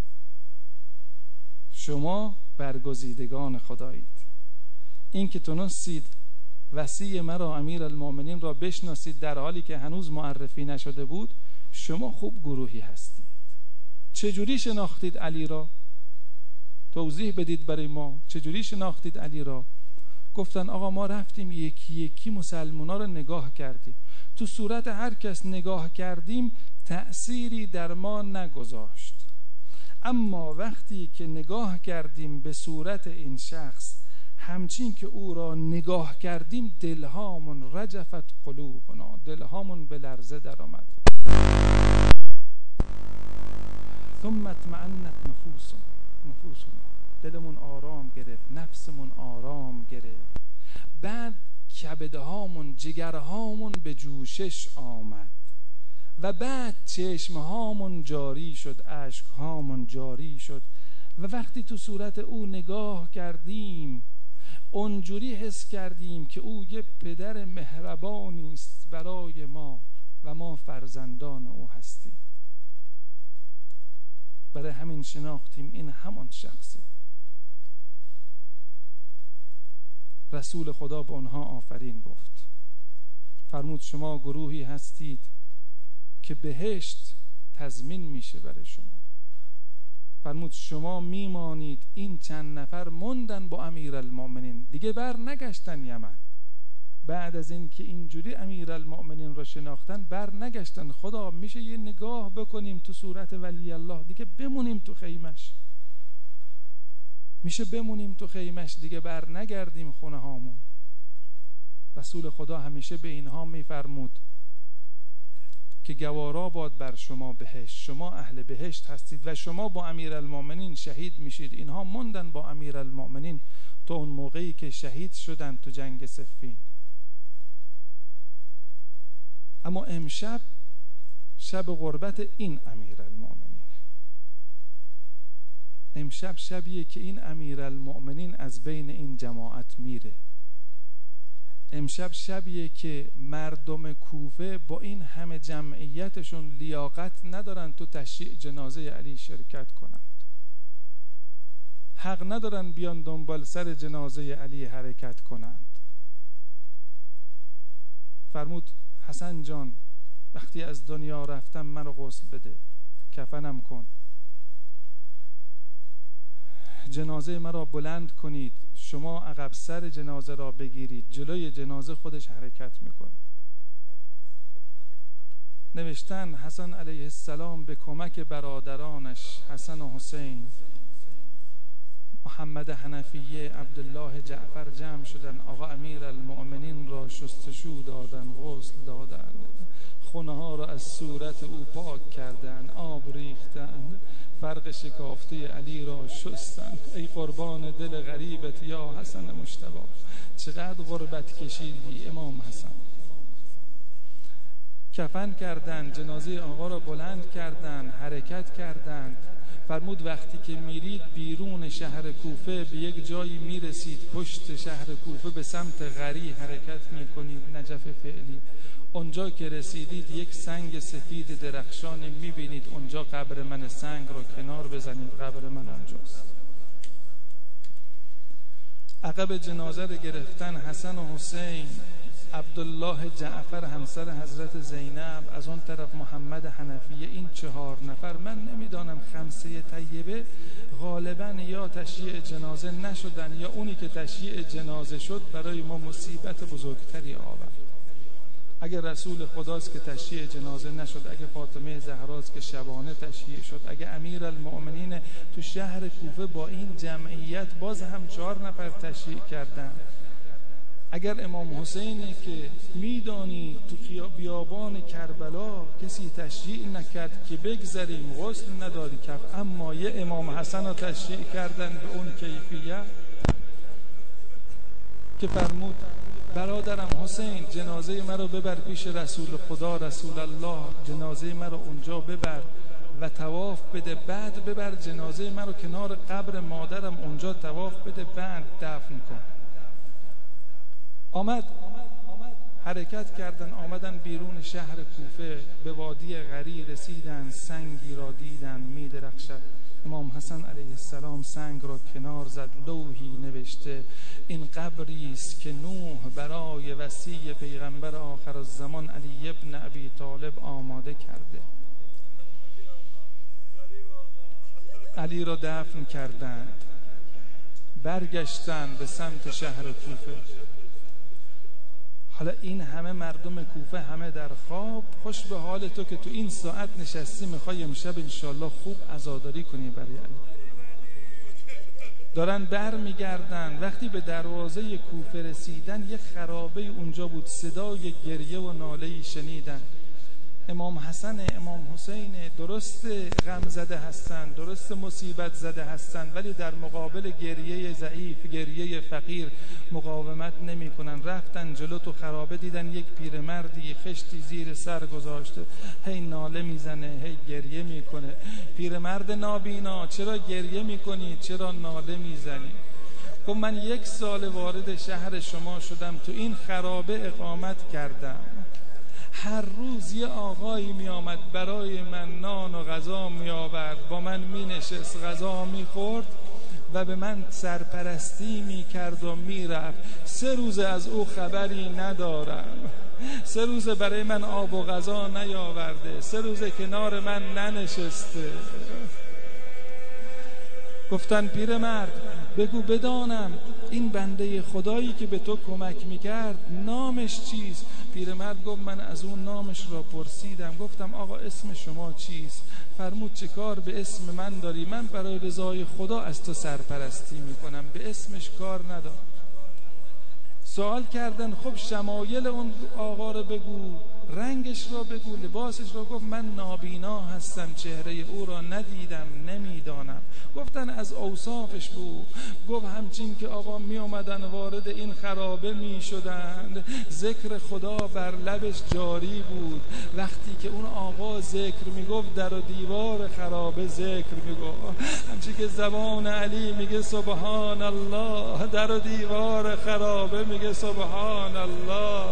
شما برگزیدگان خدایید. این که تونستید وصی مرا امیر المؤمنین را بشناسید در حالی که هنوز معرفی نشده بود، شما خوب گروهی هستید. چجوری شناختید علی را؟ توضیح بدید برای ما، چجوری شناختید علی را؟ گفتن آقا ما رفتیم یکی مسلمونا رو نگاه کردیم، تو صورت هر کس نگاه کردیم تأثیری در ما نگذاشت، اما وقتی که نگاه کردیم به صورت این شخص، همچین که او را نگاه کردیم دلهامون رجفت قلوبنا، دلهامون به لرزه در آمد. ثم اطمأنت نفوسنا، دلمون آرام گرفت، نفسمون آرام گرفت. بعد کبدهامون، جگرهامون به جوشش آمد و بعد چشمهامون جاری شد، اشکهامون جاری شد و وقتی تو صورت او نگاه کردیم اونجوری حس کردیم که او یه پدر مهربانی است برای ما و ما فرزندان او هستیم. برای همین شناختیم این همان شخصه. رسول خدا به اونها آفرین گفت، فرمود شما گروهی هستید که بهشت تضمین میشه برای شما. فرمود شما میمانید، این چند نفر موندن با امیرالمؤمنین، دیگه بر نگشتن یمن. بعد از این که اینجوری امیرالمؤمنین رو شناختن بر نگشتن. خدا میشه یه نگاه بکنیم تو صورت ولی الله دیگه بمونیم تو خیمش، میشه بمونیم تو خیمش دیگه بر نگردیم خونه هامون. رسول خدا همیشه به اینها میفرمود که گوارا باد بر شما بهشت، شما اهل بهشت هستید و شما با امیرالمؤمنین شهید میشید. اینها موندن با امیرالمؤمنین تا اون موقعی که شهید شدن تو جنگ صفین. اما امشب شب غربت این امیرالمؤمنین، امشب شبیه که این امیرالمؤمنین از بین این جماعت میره. امشب شبیه که مردم کوفه با این همه جمعیتشون لیاقت ندارن تو تشییع جنازه علی شرکت کنند، حق ندارن بیان دنبال سر جنازه علی حرکت کنند. فرمود حسن جان وقتی از دنیا رفتم منو غسل بده، کفنم کن. جنازه مرا بلند کنید، شما عقب سر جنازه را بگیرید، جلوی جنازه خودش حرکت میکنه. نوشتن حسن علیه السلام به کمک برادرانش حسن و حسین، محمد حنفیه، عبدالله جعفر جمع شدن. آقا امیر المؤمنین را شستشو دادن، غسل دادن، خونه ها را از صورت او پاک کردن، آب ریختن، فرق شکافته علی را شستن. ای قربان دل غریبت یا حسن مجتبی، چقدر غربت کشیدی امام حسن. کفن کردن، جنازه آقا را بلند کردن، حرکت کردند. فرمود وقتی که میرید بیرون شهر کوفه به یک جایی میرسید، پشت شهر کوفه به سمت غری حرکت میکنید، نجف فعلی. اونجا که رسیدید یک سنگ سفید درخشانی میبینید، اونجا قبر من، سنگ رو کنار بزنید، قبر من اونجاست. عقب جنازه رو گرفتن حسن و حسین، عبدالله جعفر همسر حضرت زینب، از اون طرف محمد حنفیه. این 4 نفر، من نمیدانم خمسه طیبه غالبا یا تشییع جنازه نشدن یا اونی که تشییع جنازه شد برای ما مصیبت بزرگتری آورد. اگر رسول خداست که تشییع جنازه نشد، اگر فاطمه زهراست که شبانه تشییع شد، اگر امیر المؤمنین تو شهر کوفه با این جمعیت باز هم 4 نفر تشییع کردن، اگر امام حسینی که میدانی تو بیابان کربلا کسی تشییع نکرد که بگذریم، غسل نداری کف، اما یه امام حسن رو تشییع کردن به اون کیفیت که فرمود برادرم حسین جنازه مرا ببر پیش رسول خدا، رسول الله جنازه مرا اونجا ببر و طواف بده، بعد ببر جنازه مرا کنار قبر مادرم اونجا طواف بده، بعد دفن کن. آمد حرکت کردن، آمدن بیرون شهر کوفه، به وادی غری رسیدن، سنگی را دیدن می درخشد. امام حسن علیه السلام سنگ را کنار زد، لوحی نوشته این قبری است که نوح برای وصی پیغمبر آخر الزمان علی ابن ابی طالب آماده کرده. علی را دفن کردند، برگشتن به سمت شهر کوفه. حالا این همه مردم کوفه همه در خواب، خوش به حال تو که تو این ساعت نشستی میخوای امشب انشالله خوب عزاداری کنی برای علی. دارن بر میگردن، وقتی به دروازه کوفه رسیدن یه خرابه اونجا بود، صدای گریه و ناله‌ای شنیدن. امام حسن امام حسین درست غم زده هستن، درست مصیبت زده هستن، ولی در مقابل گریه ضعیف، گریه فقیر مقاومت نمی کنن. رفتن جلو تو خرابه، دیدن یک پیرمردی خشتی زیر سر گذاشته، هی ناله میزنه، هی گریه میکنه. پیرمرد نابینا چرا گریه میکنی؟ چرا ناله میزنی؟ گفت من 1 سال وارد شهر شما شدم، تو این خرابه اقامت کردم، هر روز یه آقایی می آمد برای من نان و غذا می آورد، با من می نشست، غذا می خورد و به من سرپرستی می کرد و می رفت. 3 روز از او خبری ندارم، 3 روز برای من آب و غذا نیاورده، 3 روز کنار من ننشسته. گفتن پیرمرد بگو بدانم این بنده خدایی که به تو کمک میکرد نامش چیست؟ پیرمرد گفت من از اون نامش را پرسیدم، گفتم آقا اسم شما چیست؟ فرمود چه کار به اسم من داری؟ من برای رضای خدا از تو سرپرستی میکنم، به اسمش کار ندار. سوال کردن خب شمایل اون آقا رو بگو، رنگش را بگو، لباسش را. گفت من نابینا هستم، چهره او را ندیدم، نمیدانم. گفتن از اوصافش بگو. گفت همچین که آقا می اومدن وارد این خرابه می شدند، ذکر خدا بر لبش جاری بود. وقتی که اون آقا ذکر می گفت در و دیوار خرابه ذکر می گفت، همچین که زبان علی میگه سبحان الله، در و دیوار خرابه میگه سبحان الله.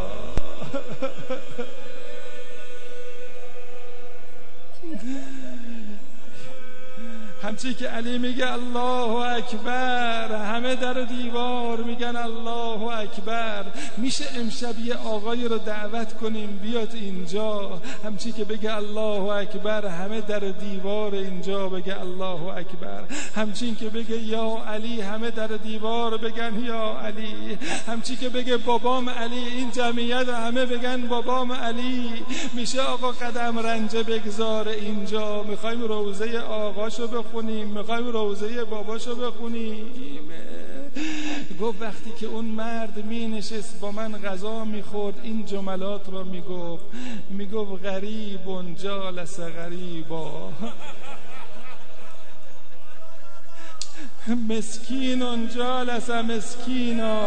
همچی که علی میگه الله اکبر، همه در دیوار میگن الله اکبر. میشه امشب یه آقای رو دعوت کنیم بیاد اینجا، همچی که بگه الله اکبر همه در دیوار اینجا بگه الله اکبر، همچین که بگه یا علی همه در دیوار بگن یا علی، همچی که بگه بابام علی این جمعیت همه بگن بابام علی. میشه آقا قدم رنجه بگذار اینجا، میخوایم روضه آقاشو بخونیم، میخوایم روضه باباشو بخونیم. گفت وقتی که اون مرد می نشست با من غذا میخورد این جملات رو میگفت غریب جالس غریبا، مسکین جالس مسکینا.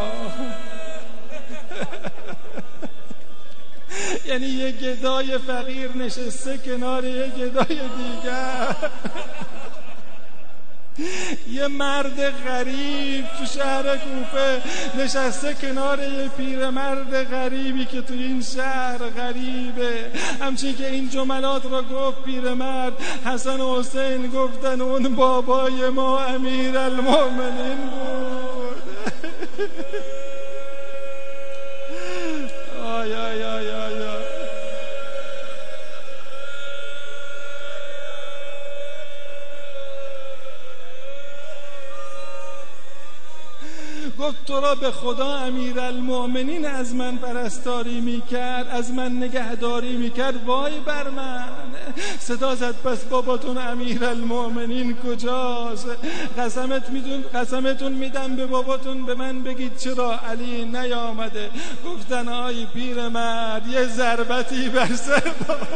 یعنی یه گدای فقیر نشسته کنار یه گدای دیگر، یه مرد غریب تو شهر کوفه نشسته کنار یه پیرمرد غریبی که تو این شهر غریبه. همچین که این جملات رو گفت پیرمرد، حسن و حسین گفتن اون بابای ما امیرالمومنین بود. آی آی آی آی آی. گفت تو را به خدا امیرالمومنین از من پرستاری میکرد، از من نگهداری میکرد، وای بر من. صدا زد پس باباتون امیرالمومنین کجاست؟ قسمتون میدم به باباتون به من بگید چرا علی نیامده. گفتن آی پیرمرد یه ضربتی بر سر بابا.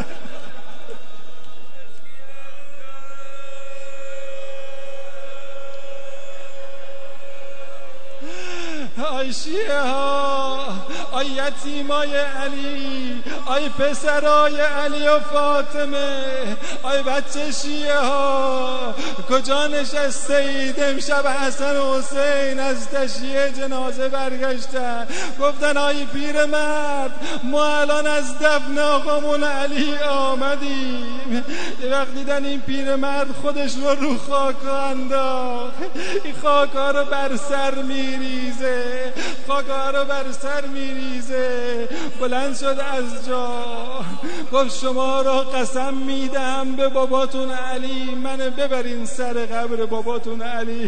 آی شیعه ها، آی یتیمای علی، آی پسرای علی و فاطمه، آی بچه شیعه ها کجا نشسته اید؟ امشب حسن و حسین از تشییع جنازه برگشتن. گفتن آی پیرمرد ما الان از دفن آقامون علی آمدیم. یه وقت دیدن این پیرمرد خودش رو خاک انداخت، این خاک ها رو بر سر میریزه، خاک‌ها رو بر سر میریزه. بلند شد از جا گفت شما را قسم میدم به باباتون علی منو ببرین سر قبر باباتون علی.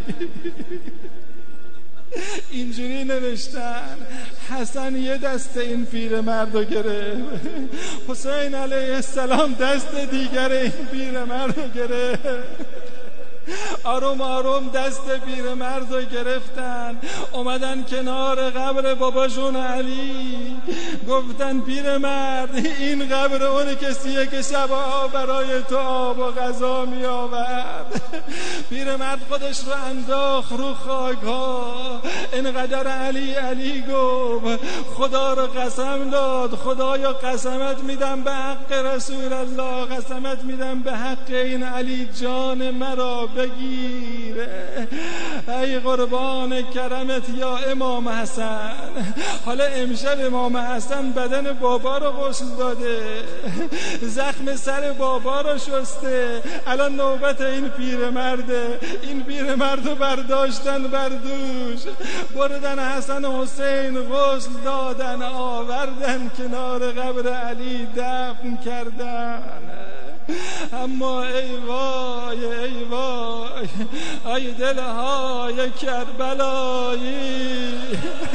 اینجوری نوشتن. حسن یه دست این پیرمرد رو گرفت، حسین علیه السلام دست دیگر این پیرمرد رو گرفت. آروم آروم دست پیرمرد رو گرفتن، اومدن کنار قبر باباشون علی. گفتن پیرمرد این قبر اون کسیه که شبها برای تو آب و غذا می آورد. پیرمرد خودش رو انداخت رو خاک ها. اینقدر علی گفت خدا رو قسم داد، خدایا قسمت میدم به حق رسول الله، قسمت میدم به حق این علی جان مرا بگیر. ای قربان کرمت یا امام حسن. حالا امشب امام حسن بدن بابا رو غسل داده، زخم سر بابا رو شسته، الان نوبت این پیرمرده. این پیرمرد رو برداشتن بر دوش، بردن حسن و حسین غسل دادن، آوردن کنار قبر علی دفن کردن. اما ای وای ای وای، ای دلهای کربلایی.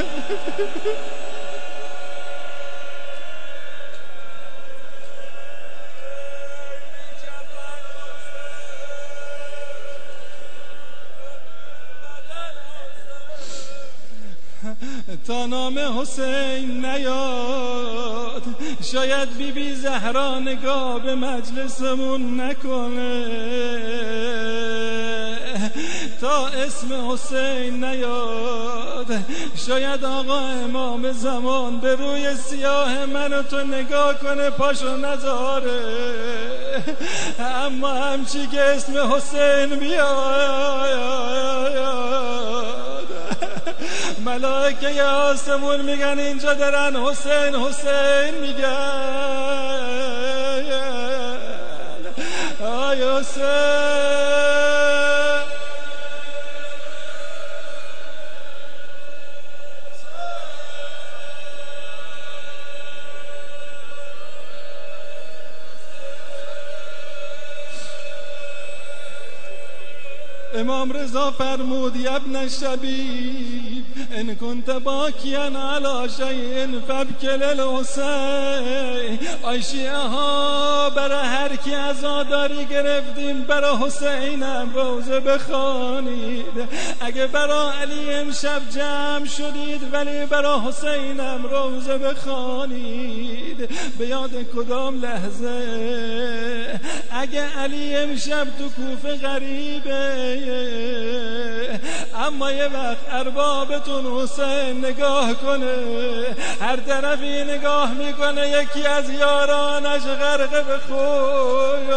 تا نام حسین نیاد شاید بی بی زهرا نگاه به مجلسمون نکنه. تا اسم حسین نیاد شاید آقا امام زمان به روی سیاه من و تو نگاه کنه پاشو نذاره. اما همچی که اسم حسین بیاد ملائکه آسمون میگن اینجا دارن حسین حسین میگن. حسین. امام رضا فرمود یا ابن الشبیب ان كنت باکیا علی شیء فابکی للحسین. ای شیعه ها برای هر کی عزاداری گرفتیم برای حسینم روزه بخوانید. اگه برای علی امشب جمع شدید ولی برای حسینم روزه بخوانید. به یاد کدام لحظه؟ اگه علی امشب تو کوفه غریبه اما یه وقت اربابتون حسین نگاه کنه، هر طرفی نگاه میکنه یکی از یارانش غرق به خوی.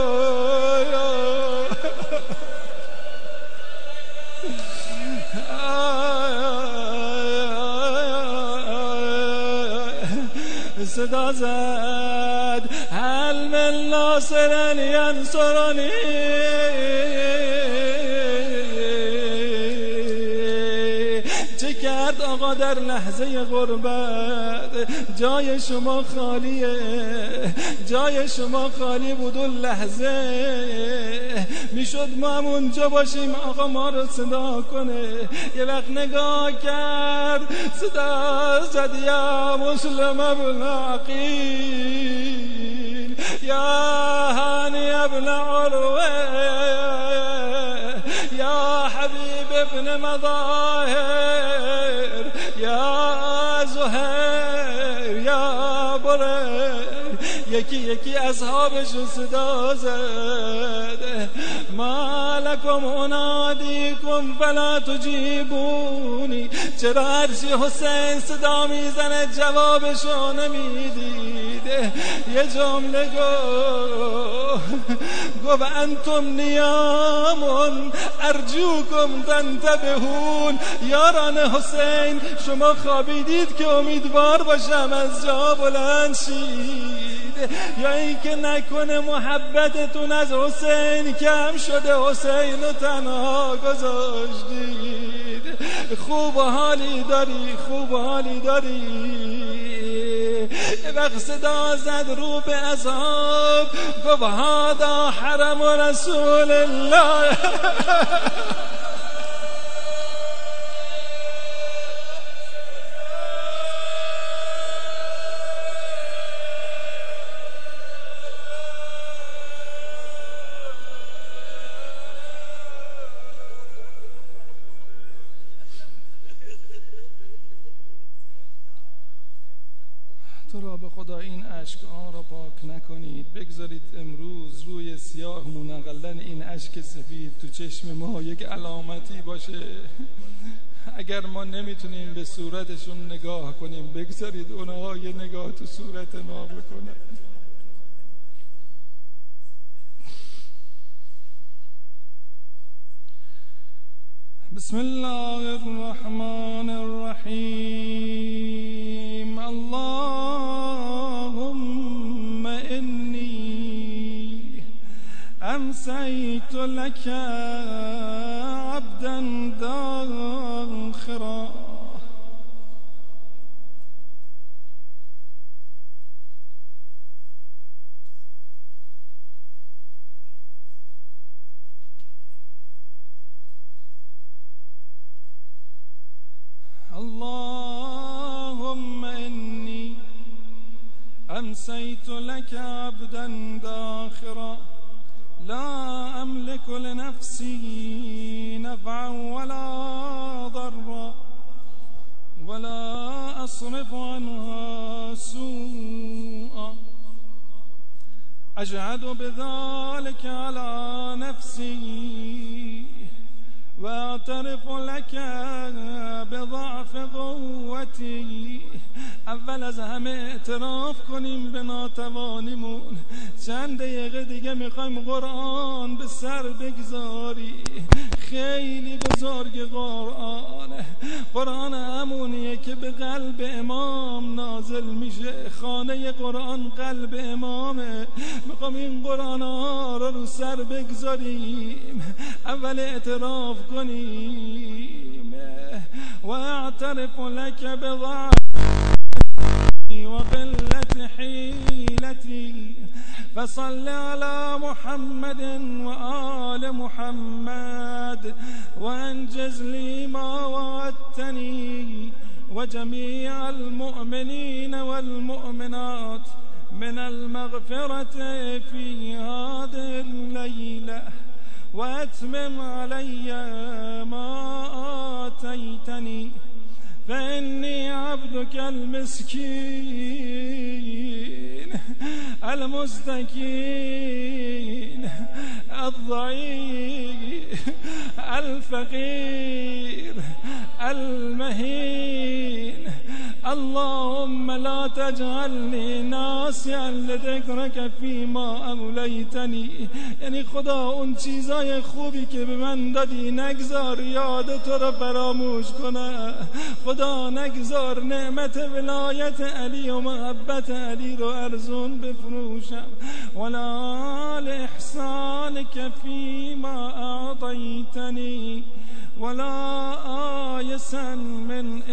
صدا زد هل من ناصر ینصرنی. چه کرد آقا در لحظه غربت؟ جای شما خالیه، جای شما خالی بود. اون لحظه میشد ما هم اونجا باشیم، آقا ما رو صدا کنه. یه وقت نگاه کرد، صدا زد یا مسلم ابن عقیل، یا هانی ابن عروه، یا حبیب ابن مظاهر، یا زهیر، یا بره. یکی یکی اصحابش صدا زد ما لکم انادیکم فلا تجیبونی. چرا هرچی حسین صدا میزنه جوابشو نمیدید؟ یه جمله گفت انتم نیامون ارجوکم تنتبهون. یاران حسین شما خوابیدید که امیدوار باشم از جا بلند شید، یا این که نکنه محبتتون از حسین کم شده، حسین رو تنها گذاشتید. خوب حالی داری، خوب حالی داری. وقت صدا زد رو به اصحاب گفت هذا حرم رسول الله. تو را به خدا این اشک‌ها را پاک نکنید، بگذارید امروز روی سیاهمون اقلن این اشک سفید تو چشم ما یک علامتی باشه. اگر ما نمیتونیم به صورتشون نگاه کنیم، بگذارید اونها یه نگاه تو صورت ما بکنن. بسم الله الرحمن الرحیم. اللهم انی امسیت لك عبدا داخرا اللهم إني أمسيت لك عبدا داخرا لا أملك لنفسي نفعا ولا ضرا ولا أصرف عنها سوءا أجعل بذلك على نفسي واعترف لك بضعف قوتی. اول از همه اعتراف کنیم به ناتوانیمون. چند دقیقه دیگه میخوایم قرآن به سر بگذاری. خیلی بزرگ قرآن همونیه که به قلب امام نازل میشه. خانه قرآن قلب امامه. میخوام این قرآن ها رو سر بگذاریم، اول اعتراف کنیم و اعترف لک بضعفی و قلت حیلتی فصل على محمد وآل محمد وانجز لي ما وعدتني وجميع المؤمنين والمؤمنات من المغفرة في هذه الليلة وأتمم علي ما آتيتني فإني عبدك المسكين المستكين الضعيف الفقير المهين. اللهم لا تجعلني ناسيا لذكرك فيما أوليتني. یعنی خدا اون چیزای خوبی که به من دادی نگذار یاد تو رو فراموش کنه. خدا نگذار نعمت ولایت علی و محبت علی رو ارزون بفروشم. ولا لإحسانك فيما أعطيتني ولا آيسا من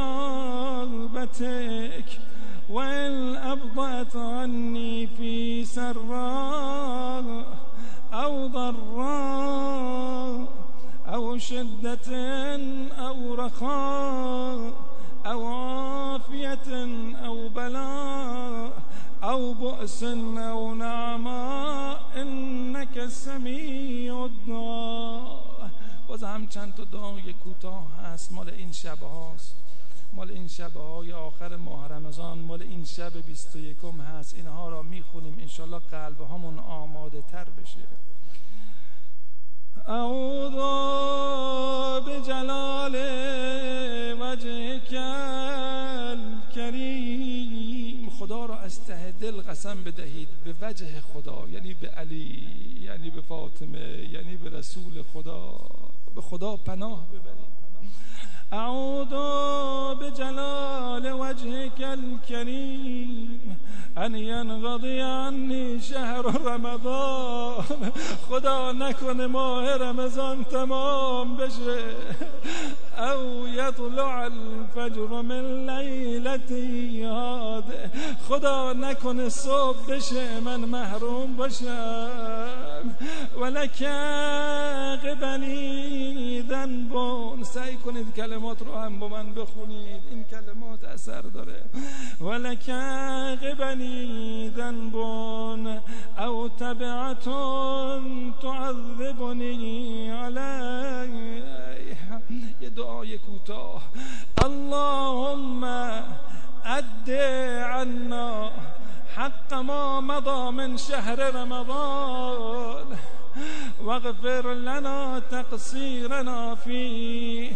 إجابتك وإن أبطأت عني في سراء أو ضراء أو شدة أو رخاء أو عافية أو بلاء أو بؤس أو نعماء إنك سميع الدعاء. باز هم چند تا دعای کوتاه هست، مال این شب هاست، مال این شب های آخر ماه رمضان، مال این شب 21 هست. اینها را میخونیم انشالله قلب همون آماده تر بشه. اعوذ بجلال وجهک الکریم. خدا را از ته دل قسم بدهید به وجه خدا، یعنی به علی، یعنی به فاطمه، یعنی به رسول خدا، به خدا پناه ببرید. اعوذ بجلال وجهک الکریم ان ینقضی عنی شهر رمضان. خدا نکنه ماه رمضان تمام بشه. او یطلع الفجر من لیلتی هذه. خدا نکنه صبح بشه من محروم باشم. ولک قبلی ذنب. سعی کنید کلمات رو هم با من بخونید، این کلمات اثر داره. ولک قبلی ذنب او تبعة تعذبنی علیه. یه دعای کوتاه. اللهم اد عنا حق ما مضى من شهر رمضان واغفر لنا تقصيرنا فيه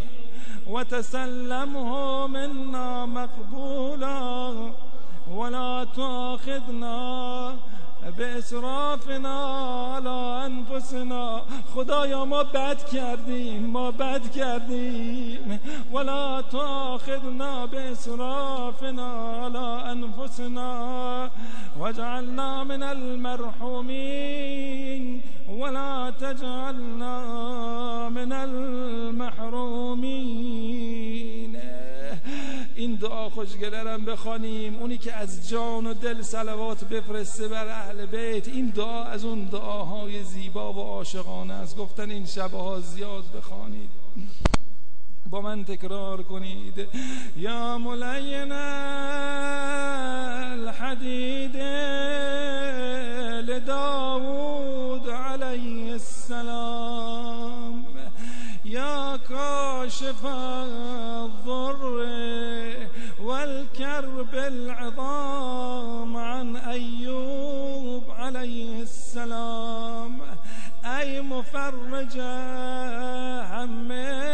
وتسلمه منا مقبولا ولا تؤاخذنا باسرافنا على انفسنا. خدایا ما بد کردیم ولا تؤاخذنا باسرافنا على انفسنا واجعلنا من المرحومين ولا تجعلنا من المحرومين. این دعا خوشگلرم بخوانیم، اونی که از جان و دل صلوات بفرسته بر اهل بیت. این دعا از اون دعاهای زیبا و عاشقانه است. گفتن این شبها زیاد بخوانید. با من تکرار کنید. یا ملین الحدید لداود علیه السلام یا کاشف الضر والكرب العظام عن أيوب عليه السلام أي مفرج هم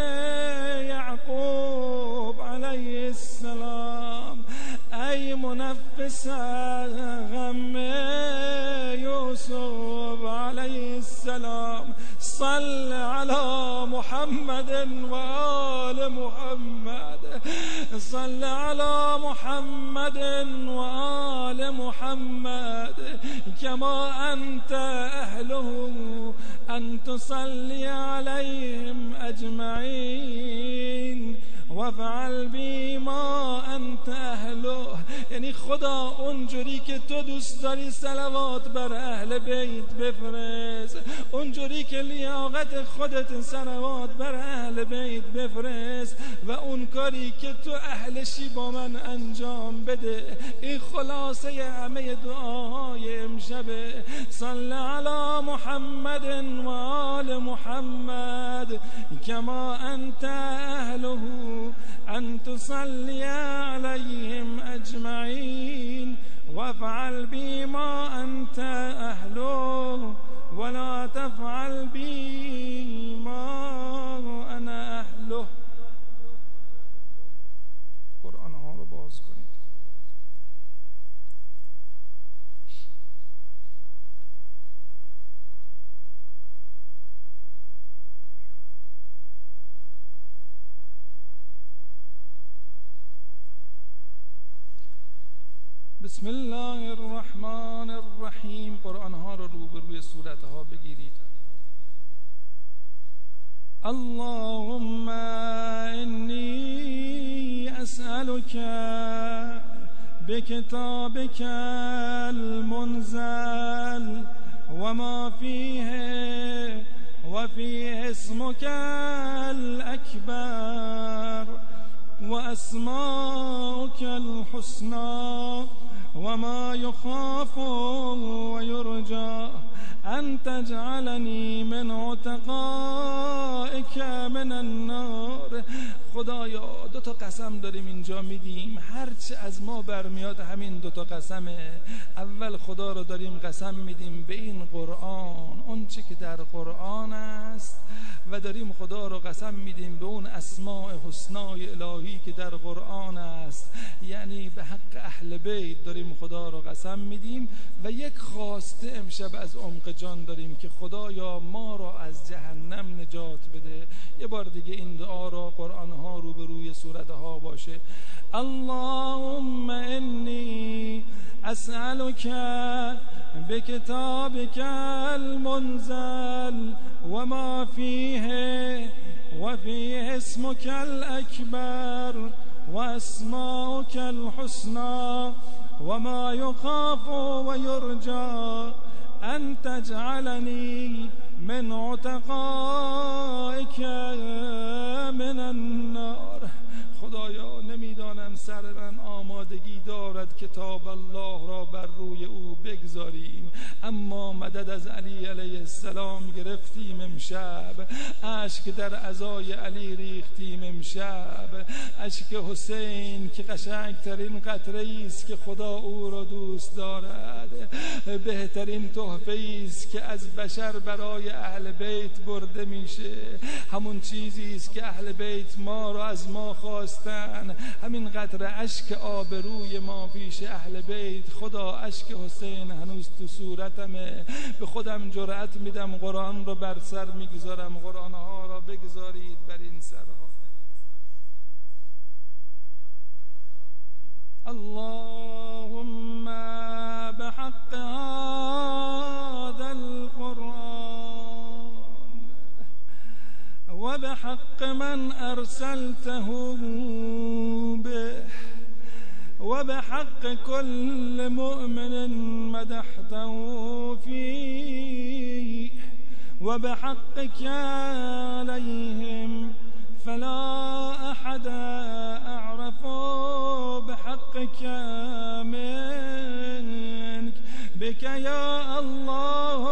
يعقوب عليه السلام أي منفس غم يوسف عليه السلام صل على محمد وآل محمد صل على محمد وآل محمد كما أنت أهله أن تصلي عليهم أجمعين وافعل بی ما انت اهله. یعنی خدا اونجوری که تو دوست داری صلوات بر اهل بیت بفرست، اونجوری که لیاقت خودت صلوات بر اهل بیت بفرست و اون کاری که تو اهلشی با من انجام بده. این خلاصه همه دعاهای امشبه. صل علی محمد و آل محمد کما انت اهله أن تصلي عليهم أجمعين وافعل بما أنت أهله ولا تفعل بما أنا أهله. قرآن ها رو باز کنید. بسم الله الرحمن الرحیم. قرآن ها رو روبروی سورت ها بگیرید. اللهم انی اسألك بکتابک المنزل وما فیه وفیه اسمک الأکبر وأسماؤك الحسنى وما يخاف ويرجى أن تجعلني من عتقائك من النار. خدایا دو تا قسم داریم اینجا میدیم، هرچه از ما برمیاد همین دو تا قسمه. اول خدا رو داریم قسم میدیم به این قرآن، اون چی که در قرآن است، و داریم خدا رو قسم میدیم به اون اسماء حسنای الهی که در قرآن است، یعنی به حق اهل بیت داریم خدا رو قسم میدیم. و یک خواسته امشب از عمق جان داریم که خدایا ما را از جهنم نجات بده. یه بار دیگه این دعا را قرآن ها روبروی سورت ها باشه. اللهم انی اسألك بكتابك المنزل وما فيه وفيه اسمك الأكبر وأسماؤك الحسنى وما يخاف ويرجى أن تجعلني من عتقائك من النار. خدایا نمیدانم سر من آمادگی دارد کتاب الله را بر روی او بگذاریم، اما مدد از علی علیه السلام گرفتیم امشب، اشک در عزای علی ریختیم امشب، اشک حسین که قشنگترین قطره است که خدا او را دوست دارد، بهترین تحفه است که از بشر برای اهل بیت برده میشه، همون چیزی است که اهل بیت ما را از ما خواستن، همین قطره اشک آبروی ما پیش اهل بیت. خدا اشک حسین هنوز تو صورتمه، به خودم جرأت میدم قرآن رو بر سر میگذارم، قرآن ها را بگذارید بر این سرها. اللهم بحق هذا القرآن وبحق من أرسلته به وبحق كل مؤمن مدحته فيه وبحقك عليهم فلا أحد أعرف بحقك منك. بك يا الله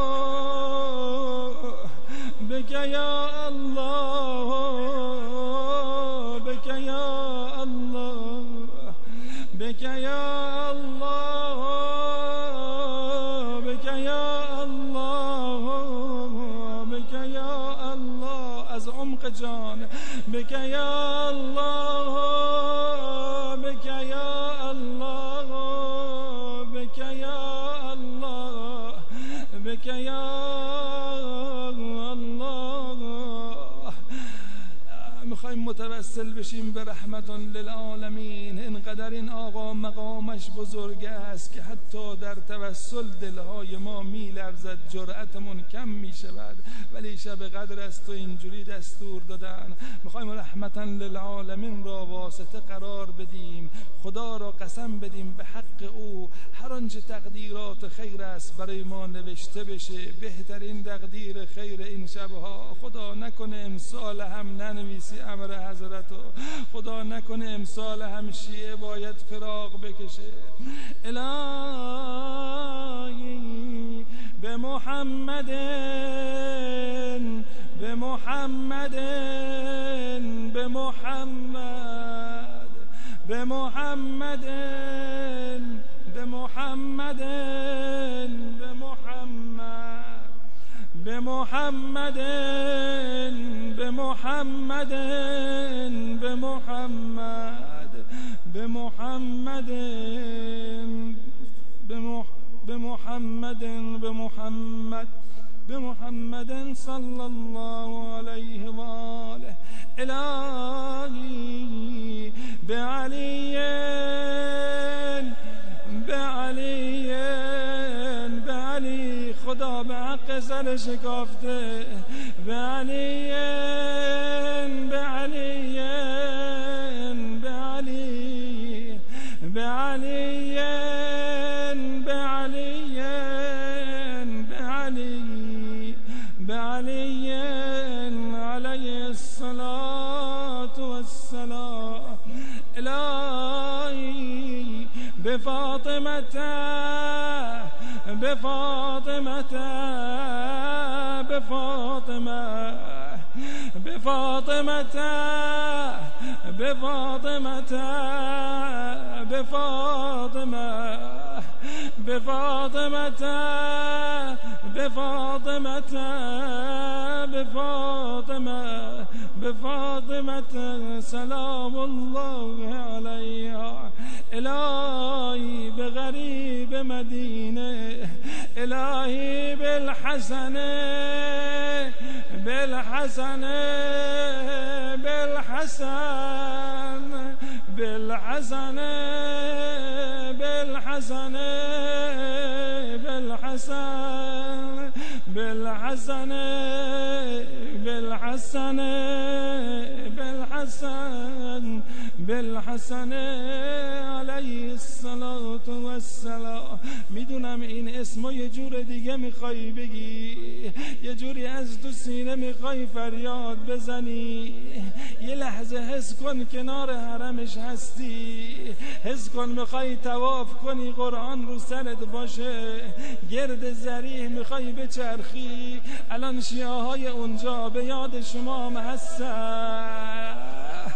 بك يا الله بك يا الله بك يا الله بك يا الله بك يا الله از عمق جان. بك يا الله بك يا الله بك يا الله بك يا الله میخوایم متوسل بشیم به رحمت للعالمین. اینقدر این آقا مقامش بزرگ است که حتی در توسل دلهای ما میلرزد، جرأتمون کم میشود، ولی شب قدر است و اینجوری دستور دادن. میخوایم رحمت للعالمین را واسطه قرار بدیم، خدا را قسم بدیم به حق او هر آنچه تقدیرات خیر است برای ما نوشته بشه. بهترین تقدیر خیر این شبها خدا نکنه امسال هم ننویسی امر حضرتو، خدا نکنه امسال هم شیعه باید فراق بکشه. الهی به محمد به محمد به محمد به محمد به محمد به محمد به محمد به محمد به محمد به محمد به محمد به محمد به محمد صلی الله علیه و آله. الهی به علی به علی به علی، خدا به حق سر شکافته، به علی به علی به علی به علی به علی به علی به علی علیه الصلاة والسلام. الهی به فاطمه به فاطمه به فاطمه به فاطمه به فاطمه به فاطمه به فاطمه به فاطمه به فاطمه به فاطمه سلام الله علیها. الهی به غریب مدینه، الهی بالحسن بالحسن بالحسن بالحسن بالحسن بالحسن بالحسن بالحسن بالحسن بالحسن علیه الصلاة والسلام. میدونم این اسمو یه جور دیگه میخوای بگی، یه جوری از تو سینه میخوای فریاد بزنی. یه لحظه حس کن کنار حرمش هستی، حس کن میخوای طواف کنی، قرآن رو سرت باشه، گرد ذریح میخوای بچرخی. الان شیعه های اونجا به یاد شما هم هستن.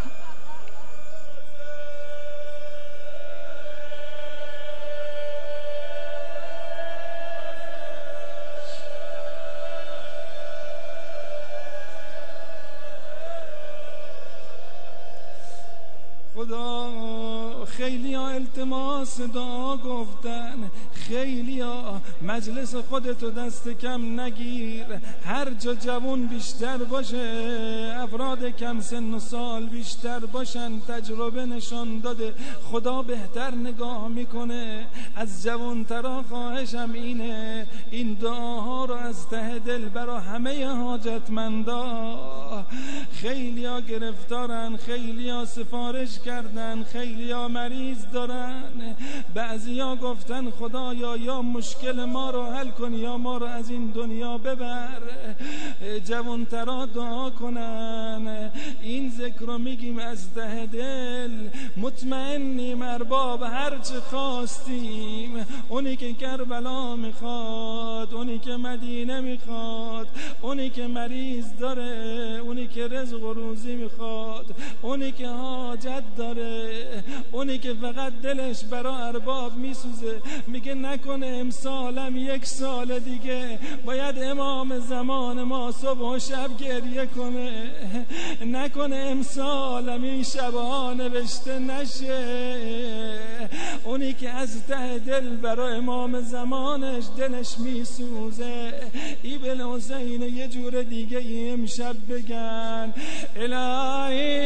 خدا خیلی ها التماس دعا گفتن، خیلی ها مجلس خودتو دست کم نگیر، هر جا جوان بیشتر باشه، افراد کم سن و سال بیشتر باشن، تجربه نشان داده خدا بهتر نگاه میکنه. از جوانترا خواهشم اینه این دعاها رو از ته دل برا همه حاجتمندا. خیلی ها گرفتارن، خیلی ها سفارش کردن، خیلی ها مریض دارن، بعضی ها گفتن خدایا یا مشکل ما رو حل کن یا ما رو از این دنیا ببر. جوانترا دعا کنن، این ذکر رو میگیم از ته دل، مطمئنیم ارباب هر چه خواستیم، اونی که کربلا میخواد، اونی که مدینه میخواد، اونی که مریض داره، اونی که رزق و روزی میخواد، اونی که حاجت داره، اونی که فقط دلش برا ارباب میسوزه، میگه نکنه امسالم یک سال دیگه باید امام زمان ما صبح و شب گریه کنه، نکنه امسالم این شبها نوشته نشه. اونی که از ته دل برا امام زمانش دلش میسوزه، ابن حسین یه جور دیگه امشب بگن الهی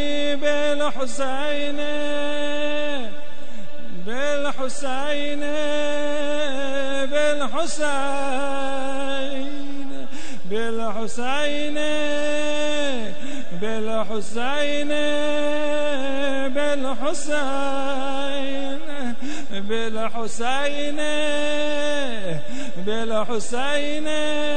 بالحسين بالحسين بالحسين بالحسين بالحسين بالحسين بالحسين بالحسين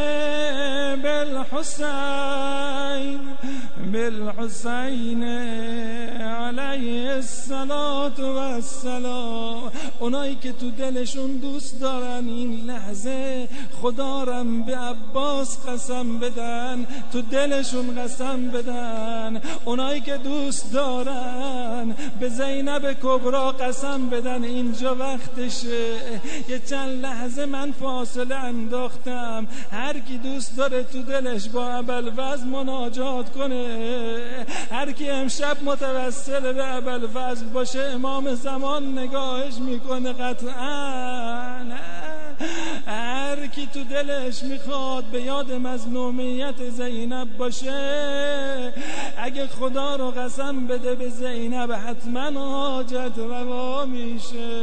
بالحسين بالحسين علیه الصلاة و السلام. اونایی که تو دلشون دوست دارن این لحظه خدا رم به عباس قسم بدن، تو دلشون قسم بدن. اونایی که دوست دارن به زینب کبرا قسم بدن، اینجا وقتشه. یه چند لحظه من فاصله انداختم، هر کی دوست داره تو دلش با ابوالفضل مناجات کنه، هر کی امشب متوسل به ابوالفضل باشه امام زمان نگاهش میکنه قطعا. هر کی تو دلش میخواد به یاد مظلومیت زینب باشه، اگه خدا رو قسم بده به زینب حتما حاجت روا میشه.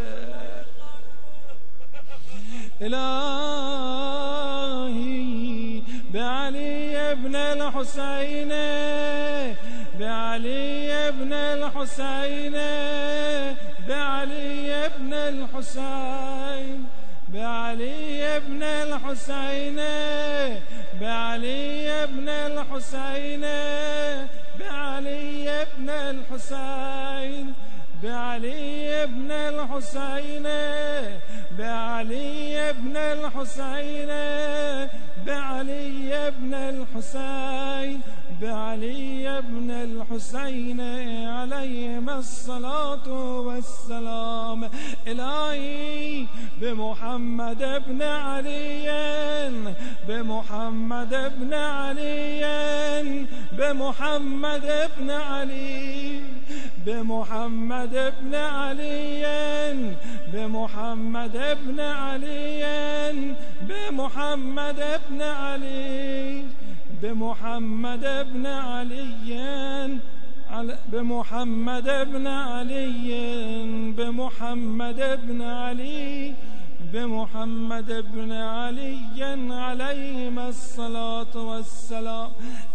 الهی به علی ابن الحسین به علی ابن الحسین به علی ابن الحسین به علی ابن الحسین به علی ابن الحسین به علی ابن الحسین به علی ابن الحسین به علی ابن الحسین به علی ابن الحسین به علی ابن الحسین علیهم الصلاة والسلام. الهی به محمد ابن علی به محمد ابن علی به محمد ابن علی به محمد ابن علی به محمد ابن علی به محمد ابن علی به محمد ابن علی به محمد ابن علی به محمد ابن علی به محمد ابن علی علیهم الصلاة والسلام.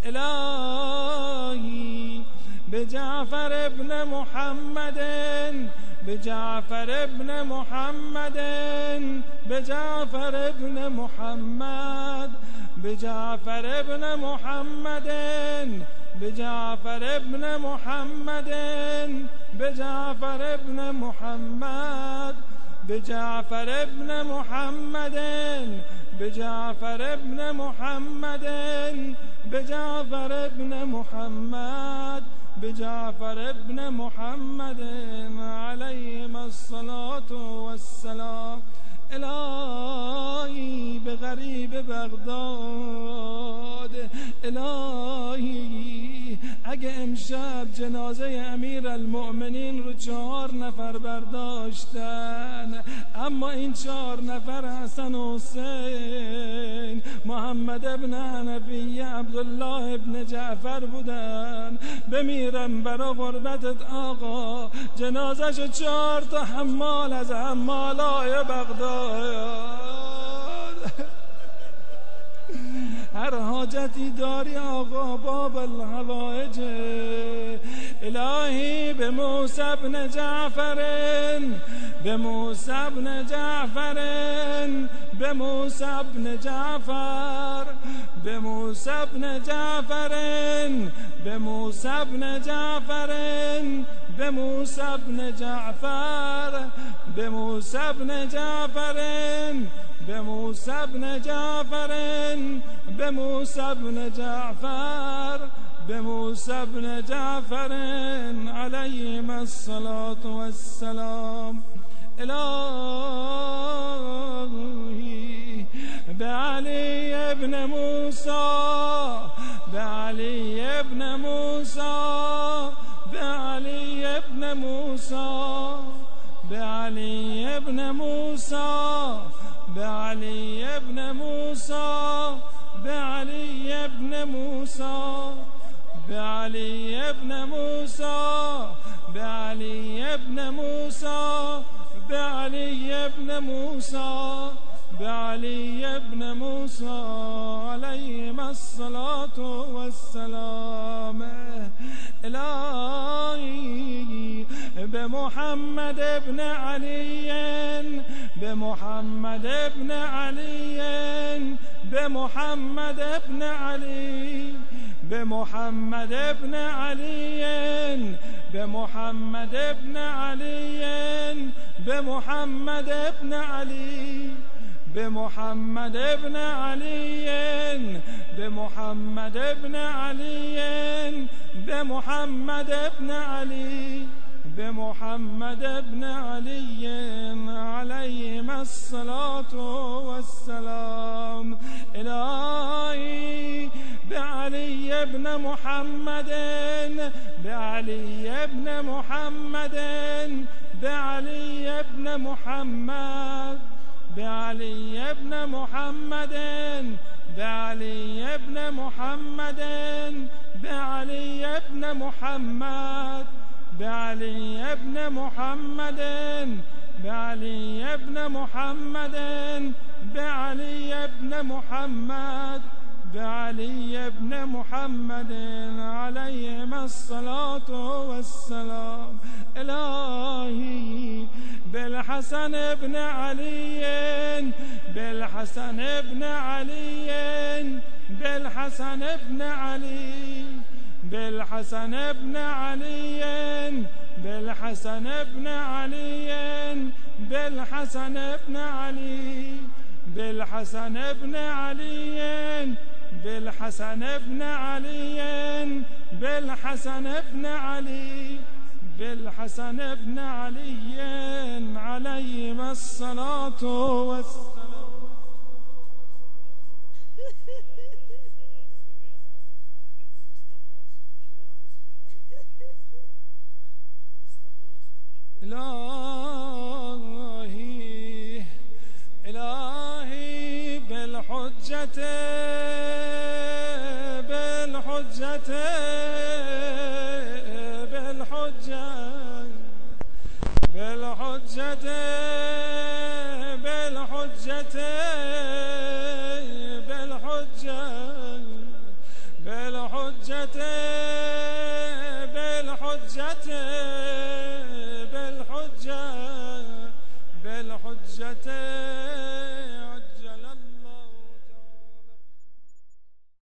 الهی به جعفر ابن محمد به جعفر ابن محمد به جعفر ابن محمد به جعفر ابن محمد به جعفر ابن محمد به جعفر ابن محمد به جعفر ابن محمد به جعفر ابن محمد به جعفر ابن محمد به جعفر ابن محمد علیهم الصلاة والسلام. الهی به غریب بغداد، الهی اگه امشب جنازه امیر المؤمنین رو 4 نفر برداشتن، اما این 4 نفر حسن و حسین، محمد ابن حنفیه، عبدالله ابن جعفر بودن، بمیرم برا غربتت آقا، جنازش 4 تا حمال از حمالای بغداد. هر حاجتی داری آقا باب الحوائج. الهی به موسی بن جعفر به موسی بن جعفر به موسی بن جعفر به موسی بن جعفر به موسی بن جعفر به موسی بن جعفر به موسی بن جعفر به موسی بن جعفر به موسی بن جعفر به موسی بن جعفر علیهم الصلاة والسلام. الهی به علی ابن موسی به علی ابن موسی به علی ابن موسی به علی ابن موسی به علی ابن موسی به علی ابن موسی بعلي ابن موسى بعلي ابن موسى بعلي ابن موسى بعلي ابن موسى عليهما الصلاة والسلام. إلهي بمحمد ابن علي بمحمد ابن علي بمحمد ابن علي بمحمد ابن علي بمحمد ابن علي بمحمد ابن علي بمحمد ابن علي بمحمد ابن علي بمحمد ابن علي بمحمد ابن علي عليهما الصلاة والسلام. إلهي بعلي ابن محمد بعلي ابن محمد بعلي ابن محمد بعلي ابن محمد بعلي ابن محمد بعلي ابن محمد بعلي ابن محمد بعلي ابن محمد بعلي ابن محمد بعلي ابن محمد عليهما الصلاة والسلام. إلهي بالحسن ابن علي بالحسن ابن علي بالحسن ابن علي بالحسن ابن علي بالحسن ابن علي بالحسن ابن علي بالحسن ابن علي بالحسن ابن علي بالحسن ابن علي بالحسن ابن علي عليهما الصلاة والسلام. إلهي إلهي بالحجة بالحجة بالحجة بالحجة بالحجة بالحجة بالحجة بالحجة بالحجة بالحجة